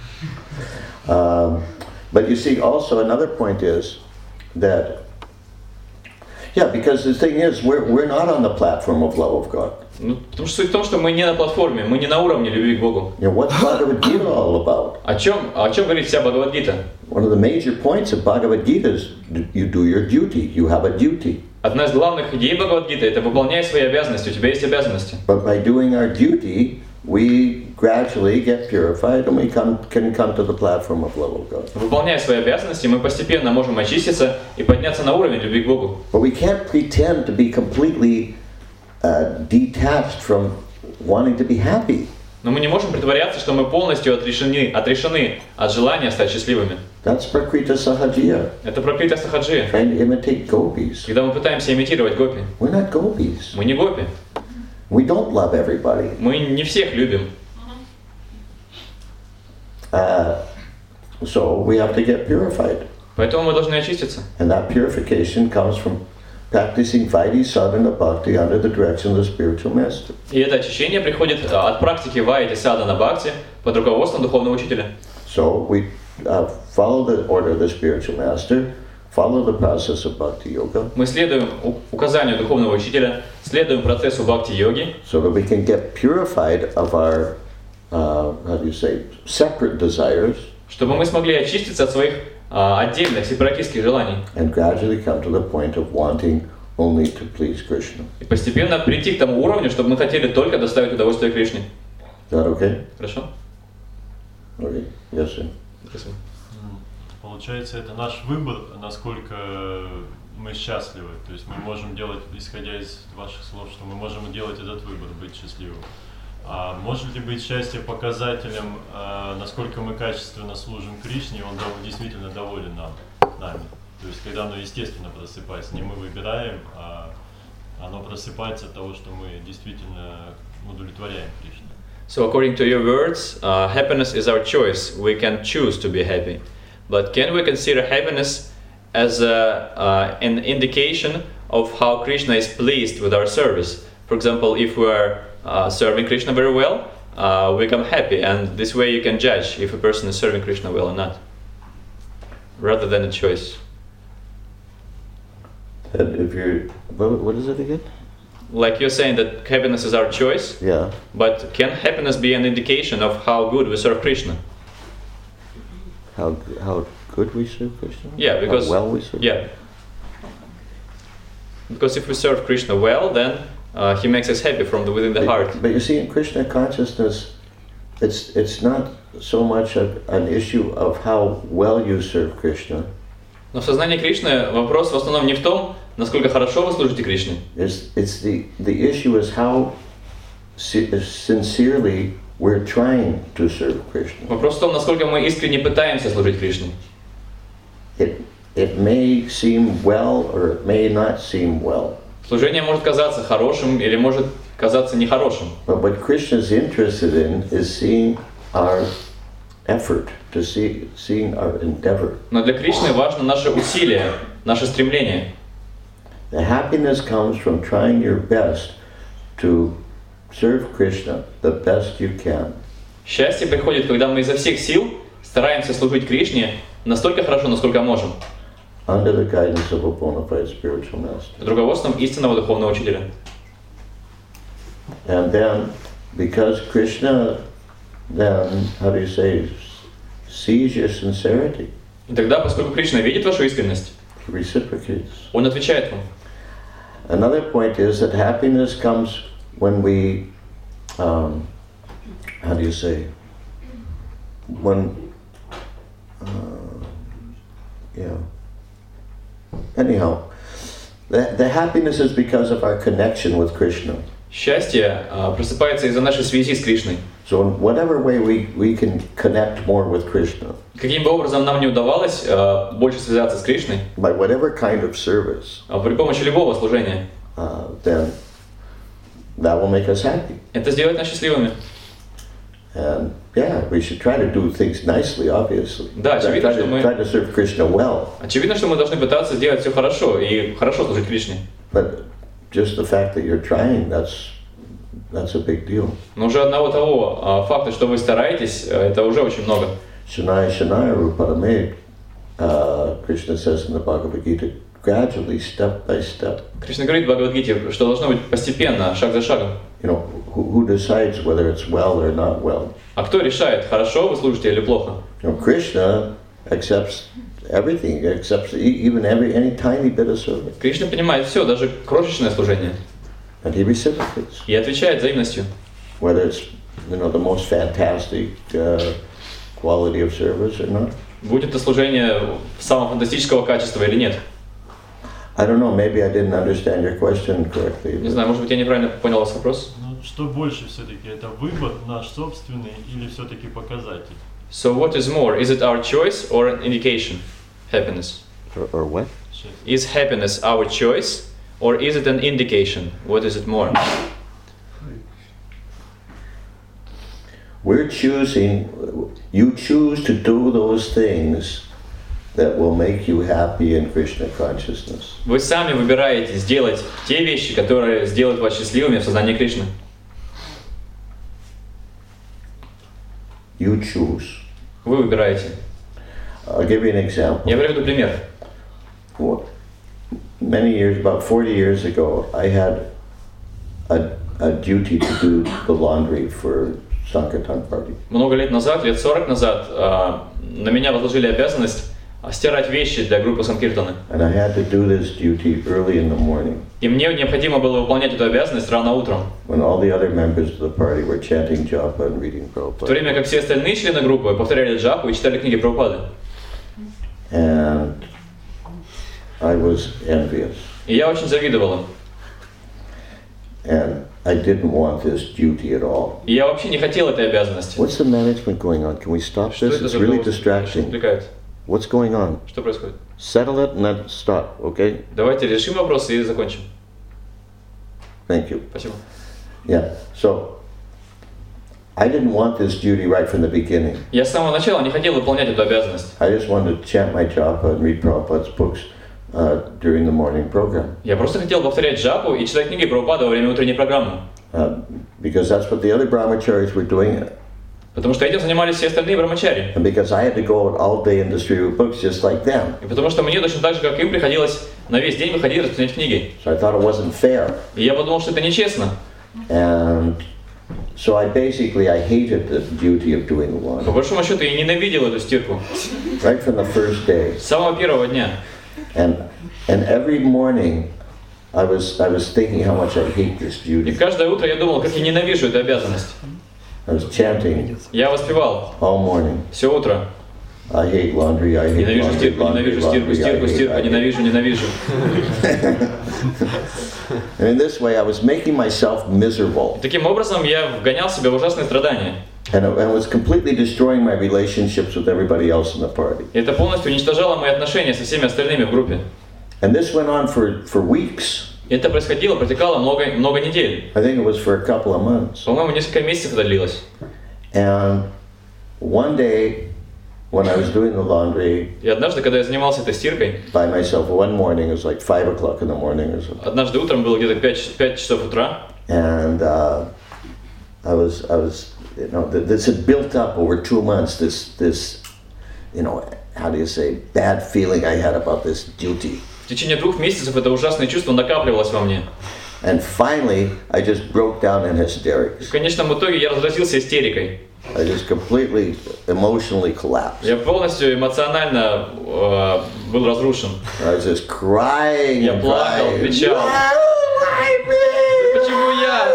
Um, but you see, also another point is that, yeah, because the thing is, we're we're not on the platform of love of God. Ну, потому что суть в том, что мы не на платформе, мы не на уровне любви к Богу. You know, what's Bhagavad Gita all about? О чем, о чем говорит вся Бхагавад-гита? One of the major points of Bhagavad Gita is you do your duty. You have a duty. Одна из главных идей Бхагавад-гиты – это выполняй свои обязанности, у тебя есть обязанности. But by doing our duty, we gradually get purified and we come, can come to the platform of love of God. Выполняя свои обязанности, мы постепенно можем очиститься и подняться на уровень любви к Богу. But we can't pretend to be completely uh, detached from wanting to be happy. Но мы не можем притворяться, что мы полностью отрешены, отрешены от желания стать счастливыми. That's Prakrita Sahajiya, Это пракрита сахаджия, trying to imitate gopis. когда мы пытаемся имитировать гопи. We're not gopis. Мы не гопи, We don't love everybody. мы не всех любим. Uh, so we have to get purified. Поэтому мы должны очиститься. And that purification comes from practicing Vaidhi sadhana bhakti under the direction of the spiritual master. И это очищение приходит от практики вайди садана бхакти под руководством духовного учителя. So we uh, follow the order of the spiritual master, follow the process of bhakti yoga, Мы следуем у- указанию духовного учителя, следуем процессу бхакти-йоги, so that we can get purified of our, uh, how do you say, separate desires, чтобы мы смогли очиститься от своих а, отдельных сепаратистских желаний and gradually come to the point of wanting only to please Krishna. и постепенно прийти к тому уровню, чтобы мы хотели только доставить удовольствие Кришне. Is that okay? Хорошо? Okay. Yes, sir. Спасибо. М, Получается, это наш выбор, насколько мы счастливы. То есть мы можем делать, исходя из ваших слов, что мы можем делать этот выбор, быть счастливым. А может ли быть счастье показателем, а, насколько мы качественно служим Кришне, и Он дов- действительно доволен нам, нами? То есть когда оно естественно просыпается, не мы выбираем, а оно просыпается от того, что мы действительно удовлетворяем Кришне. So according to your words, uh, happiness is our choice. We can choose to be happy. But can we consider happiness as a, uh, an indication of how Krishna is pleased with our service? For example, if we are uh, serving Krishna very well, uh, we become happy, and this way you can judge if a person is serving Krishna well or not, rather than a choice. And if you're, what, what is it again? Like you're saying that happiness is our choice, Yeah. but can happiness be an indication of how good we serve Krishna? How how good we serve Krishna? Yeah, because how well we serve. yeah, because if we serve Krishna well, then uh, he makes us happy from the, within the But- heart. But you see, in Krishna consciousness, it's it's not so much a, an issue of how well you serve Krishna. Но в сознании Кришны вопрос в основном не в том, насколько хорошо вы служите Кришне. It's it's the the issue is how si- sincerely we're trying to serve Krishna. Вопрос в том, насколько мы искренне пытаемся служить Кришне. It it may seem well or it may not seem well. Служение может казаться хорошим или может казаться нехорошим. But what Krishna is interested in is seeing our effort, to see seeing our endeavor. Но для Кришны важно наше усилие, наше стремление. The happiness comes from trying your best to serve Krishna the best you can. Счастье приходит, когда мы изо всех сил стараемся служить Кришне настолько хорошо, насколько можем, Under the guidance of a bona fide spiritual master. под руководством истинного духовного учителя. And then because Krishna then, how do you say, sees your sincerity, И тогда, поскольку Кришна видит вашу искренность, he reciprocates. Он отвечает вам. Another point is that happiness comes when we, um, how do you say, when, uh, yeah. Anyhow, the, the happiness is because of our connection with Krishna. Счастье а, просыпается из-за нашей связи с Кришной. So in whatever way we, we can connect more with Krishna, Каким бы образом нам не удавалось а, больше связаться с Кришной, by whatever kind of service, а, при помощи любого служения, uh, then that will make us happy. это сделает нас счастливыми. And yeah, we should try to do things nicely, obviously. Да, try, очевидно, try, что to, мы- try to serve Krishna well. Очевидно, что мы должны пытаться сделать все хорошо и хорошо служить Кришне. But just the fact that you're trying, that's that's a big deal. Но уже одного того а, факта, что вы стараетесь, а, это уже очень много. Shanaya Shanaya Ruparame, uh, Krishna says in the Bhagavad Gita, gradually, step by step. Кришна говорит в Бхагавад-гите, что должно быть постепенно, шаг за шагом. You know, who, who decides whether it's well or not well? А кто решает, хорошо вы служите или плохо? You know, Krishna accepts everything, accepts e- even every any tiny bit of service, Кришна понимает все, даже крошечное служение, and he reciprocates. и отвечает взаимностью. Whether it's, you know, the most fantastic uh, quality of service or not. Будь это служение самого фантастического качества или нет. I don't know, maybe I didn't understand your question correctly. Не but- знаю, может быть, я неправильно понял ваш вопрос. Ну, что больше все-таки, это выбор наш собственный или все-таки показатель? So what is more? Is it our choice or an indication? Happiness. Or, or what? Счастье. Is happiness our choice or is it an indication? What is it more? We're choosing, you choose to do those things that will make you happy in Krishna consciousness. Вы сами выбираете сделать те вещи, которые сделают вас счастливыми в сознании Кришны. You choose. Вы выбираете. I'll give you an example. Я приведу пример. Well, many years, about forty years ago, I had a, a duty to do the laundry for Sankirtan party. Много лет назад, лет сорок назад, а, на меня возложили обязанность а, стирать вещи для группы Санкиртаны. And I had to do this duty early in the morning И мне необходимо было выполнять эту обязанность рано утром, when all the other members of the party were chanting japa and reading в то Prabhupada. время как все остальные члены группы повторяли джапу и читали книги Прабхупады. And I was envious. И я очень завидовал им. And I didn't want this duty at all. И я вообще не хотел этой обязанности. What's the management going on? Can we stop Что this? это It's за really голос? Что distracting. отвлекает? What's going on? Что происходит? Settle it and then stop, okay? Давайте решим вопрос и закончим. Thank you. Спасибо. Yeah, so I didn't want this duty right from the beginning. Я с самого начала не хотел выполнять эту обязанность. I just wanted to chant my japa and read Prabhupada's books uh, during the morning program. Я просто хотел повторять джапу и читать книги Прабхупады во время утренней программы. Uh, because that's what the other brahmacharis were doing. Потому что этим занимались все остальные брамачари. And because I had to go out all day and distribute books just like them. И потому что мне точно так же, как им, приходилось на весь день выходить и распространять книги. So I thought it wasn't fair. И я подумал, что это нечестно. And so I basically, I hated the duty of doing the По laundry. большому счету, я ненавидел эту стирку. Right from the first day. С самого первого дня. And and every morning I was I was thinking how much I hate this И duty. каждое утро я думал, как я ненавижу эту обязанность. I was chanting Я воспевал all morning. все утро. I hate laundry, I hate Ненавижу laundry, стирку, laundry, ненавижу стирку, laundry, I стирку, hate, стирку, I hate. ненавижу, ненавижу. And in this way I was making myself miserable. И таким образом я вгонял себя в ужасные страдания. And it, and it was completely destroying my relationships with everybody else in the party. И это полностью уничтожало мои отношения со всеми остальными в группе. And this went on for, for weeks. И это происходило, протекало много, много недель. I think it was for a couple of months. По-моему, несколько месяцев это длилось. And one day, when I was doing the laundry И однажды, когда я занимался этой стиркой, by myself, one morning, it was like five o'clock in the morning or something. однажды утром было где-то пять часов утра, And uh, I was, I was, you know, th- this had built up over two months, this, this, you know, how do you say, bad feeling I had about this duty. в течение двух месяцев это ужасное чувство накапливалось во мне. And finally, I just broke down in И hysterics. в конечном итоге я разразился истерикой. I just completely emotionally collapsed. Я полностью эмоционально э, был разрушен. I was just crying Я and плакал, crying. кричал. Why me? Почему я?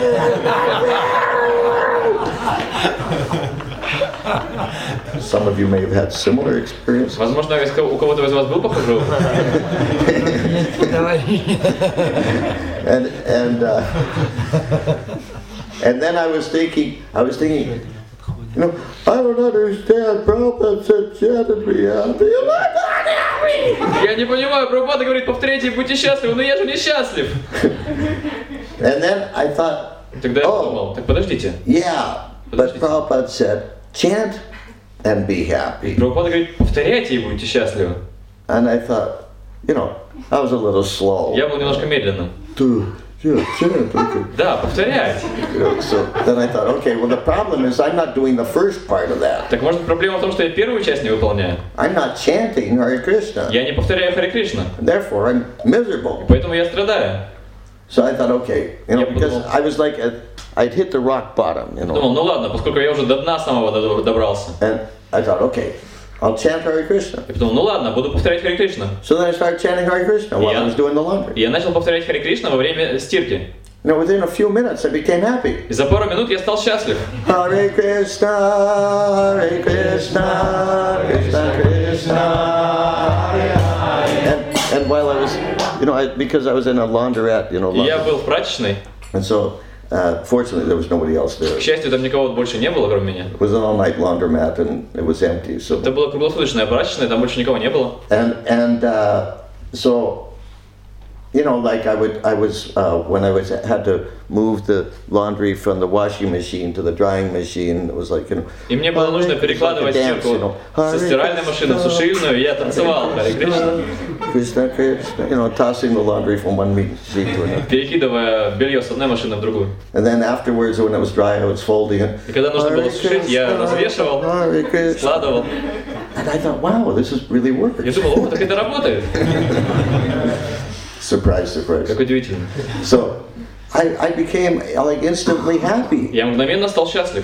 Some of you may have had similar experiences. Возможно, у кого-то из вас был похожий опыт. And and uh, and then I was thinking, I was thinking, you know, I don't understand. Prabhupada said, "Chanted me happy." I'm not happy. Я не понимаю, Прабхупада говорит, повторяйте, будьте счастливы, но я же не счастлив. And then I thought, Тогда я Oh. подумал, так подождите. yeah, but Prabhupada said, chant and be happy. Прабхупада говорит, повторяйте и будете счастливы. And I thought, you know, I was a little slow. Я был немножко медленно. To yeah, chant, okay. Да, повторять. You know, so then I thought, okay, well the problem is I'm not doing the first part of that. Так может проблема в том, что я первую часть не выполняю? I'm not chanting Hare Krishna. Я не повторяю Харе Кришна. Therefore, I'm miserable. Поэтому я страдаю. So I thought, okay, you know, Я because подумал. I was like, at, I'd hit the rock bottom, you know, Думал, ну ладно, поскольку я уже до дна самого до- добрался. and I thought, okay, I'll chant Hare Krishna. Я подумал, ну ладно, буду повторять Харе Кришна. So then I started chanting Hare Krishna while Yeah. I was doing the laundry. И я начал повторять Харе Кришна во время стирки. You know, within a few minutes, I became happy. И за пару минут я стал счастлив. Hare Krishna, Hare Krishna, Krishna Krishna, Hare Hare. And, and while I was, you know, I, because I was in a laundrette, you know, И я laundry, был в прачечной. and so uh, fortunately there was nobody else there. К счастью, там никого больше не было, кроме меня. It was an all-night laundromat and it was empty. So Это была круглосуточная прачечная, там больше никого не было. and and uh, so. You know, like I would, I was uh, when I was had to move the laundry from the washing machine to the drying machine. It was like, you know, И мне было нужно Hare- перекладывать like a dance, you know. стирку со стиральной машины в сушильную, и я танцевал Харе Кришна, Krishna, Krishna, you know, tossing the laundry from one machine to another. перекидывая белье с одной машины в другую. And then afterwards, when it was dry, I was folding it. И когда нужно было Hare сушить, я Krishna, развешивал, Hare Krishna. складывал. And I thought, wow, this is really Я working. думал, о, так это работает. Surprise, surprise. Как удивительно. So, I, I became like instantly happy. Я мгновенно стал счастлив.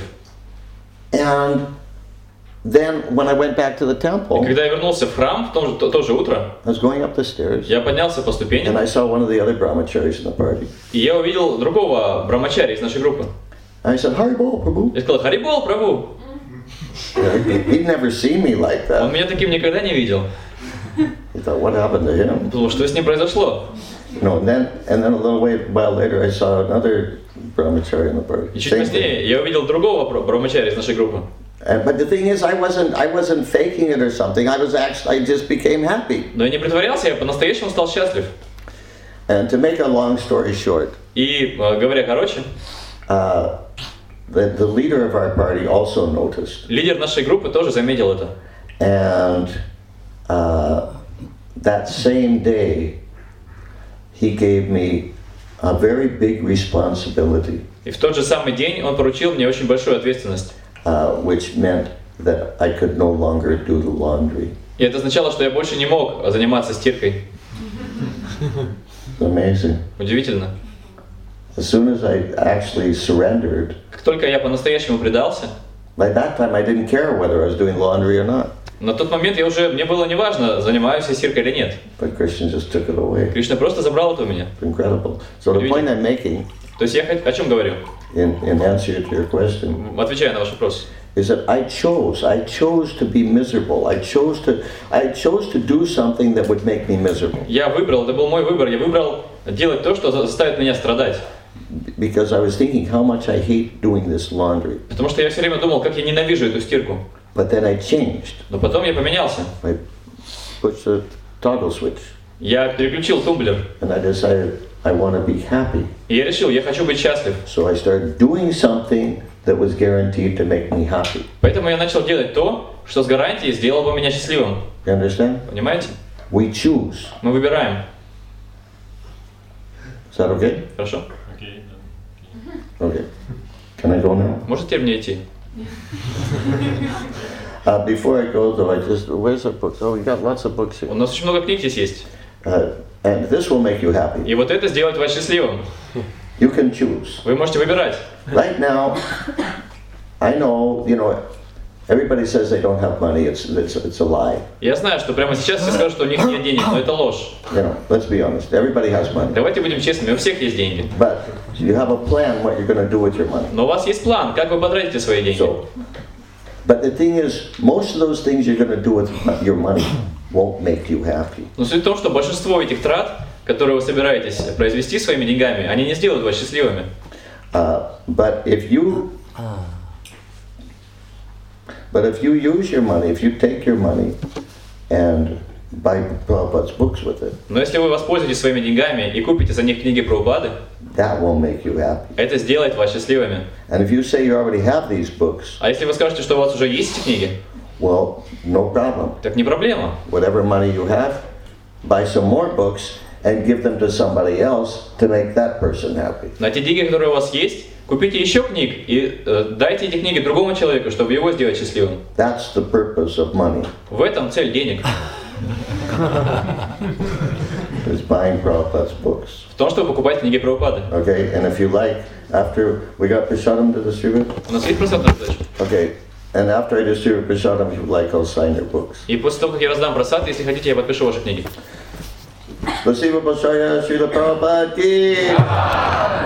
And then when I went back to the И temple, когда я вернулся в храм в то же, то, то же утро, I was going up the stairs, я поднялся по and ступеням, I saw one of the other brahmacharis in the party. и я увидел другого брамачари из нашей группы. And I said, Haribol, Prabhu. Я сказал, Харибол, Прабху. He- He'd never seen me like Он that. меня таким никогда не видел. He thought, what happened to him? Думал, что с ним произошло. You know, and then and then a little wait, while later, I saw another brahmachari in the party. И чуть Same thing. позднее я увидел другого бра- брамачари из нашей группы. And, but the thing is, I wasn't I wasn't faking it or something. I was actually I just became happy. Но я не притворялся, я по-настоящему стал счастлив. And to make a long story short, И, э, говоря короче, uh, the the leader of our party also noticed, лидер нашей группы тоже заметил это. and uh, that same day, he gave me a very big responsibility, И в тот же самый день он поручил мне очень большую ответственность. uh, which meant that I could no longer do the laundry. И это означало, что я больше не мог заниматься стиркой. It's amazing. Удивительно. As soon as I actually surrendered, Как только я по-настоящему предался, by that time I didn't care whether I was doing laundry or not. на тот момент я уже, мне было неважно, занимаюсь я стиркой или нет. But Krishna just took it away. Кришна просто забрал это у меня. Incredible. So the point I'm making, То есть я хот- о чем говорю? in, in answer to your question, Отвечая на ваш вопрос. is that I chose, I chose to be miserable. I chose to, I chose to do something that would make me miserable. Я выбрал, это был мой выбор, я выбрал делать то, что заставит меня страдать. Because I was thinking how much I hate doing this laundry. Потому что я все время думал, как я ненавижу эту стирку. But then I changed. Но потом я поменялся. I pushed the toggle switch. Я переключил тумблер. And I decided I want to be happy. И я решил, я хочу быть счастлив. So I started doing something that was guaranteed to make me happy. Поэтому я начал делать то, что с гарантией сделало бы меня счастливым. You understand? Понимаете? We choose. Мы выбираем. Is that okay? Хорошо? Окей, да. Okay. Can I go now? Можете мне идти? Uh, before I go though, I just, where's our books? Oh, we got lots of books У here. нас очень много книг здесь есть. Uh, And this will make you happy. И вот это сделает вас счастливым. You can choose. Вы можете выбирать. Right now, I know, you know, everybody says they don't have money. It's it's it's a lie. Я знаю, что прямо сейчас все скажут, что у них нет денег, но это ложь. You know, let's be honest. Everybody has money. Давайте будем честными, у всех есть деньги. But you have a plan what you're going to do with your money. Но у вас есть план, как вы потратите свои деньги. So, but the thing is, most of those things you're going to do with your money won't make you happy. Но суть в том, что большинство этих трат, которые вы собираетесь произвести своими деньгами, они не сделают вас счастливыми. Uh, but if you But if you use your money, if you take your money and buy Prabhupada's books with it, Но если вы воспользуетесь своими деньгами и купите за них книги Прабхупады, that will make you happy. это сделает вас счастливыми. And if you say you already have these books, А если вы скажете, что у вас уже есть эти книги, well, no problem. так не проблема. Whatever money you have, buy some more books and give them to somebody else to make that person happy. На те деньги, которые у вас есть, купите еще книг и э, дайте эти книги другому человеку, чтобы его сделать счастливым. That's the purpose of money. В этом цель денег. Is buying Prabhupada's books. В том, чтобы покупать книги Прабхупады. Okay, and if you like, after we got prasadam to distribute. У нас есть просад на раздачу. Okay, and after I distribute prasadam, if you like, I'll sign your books. И после того, как я раздам просад, если хотите, я подпишу ваши книги. Спасибо большое, Шрила Прабхупада ки!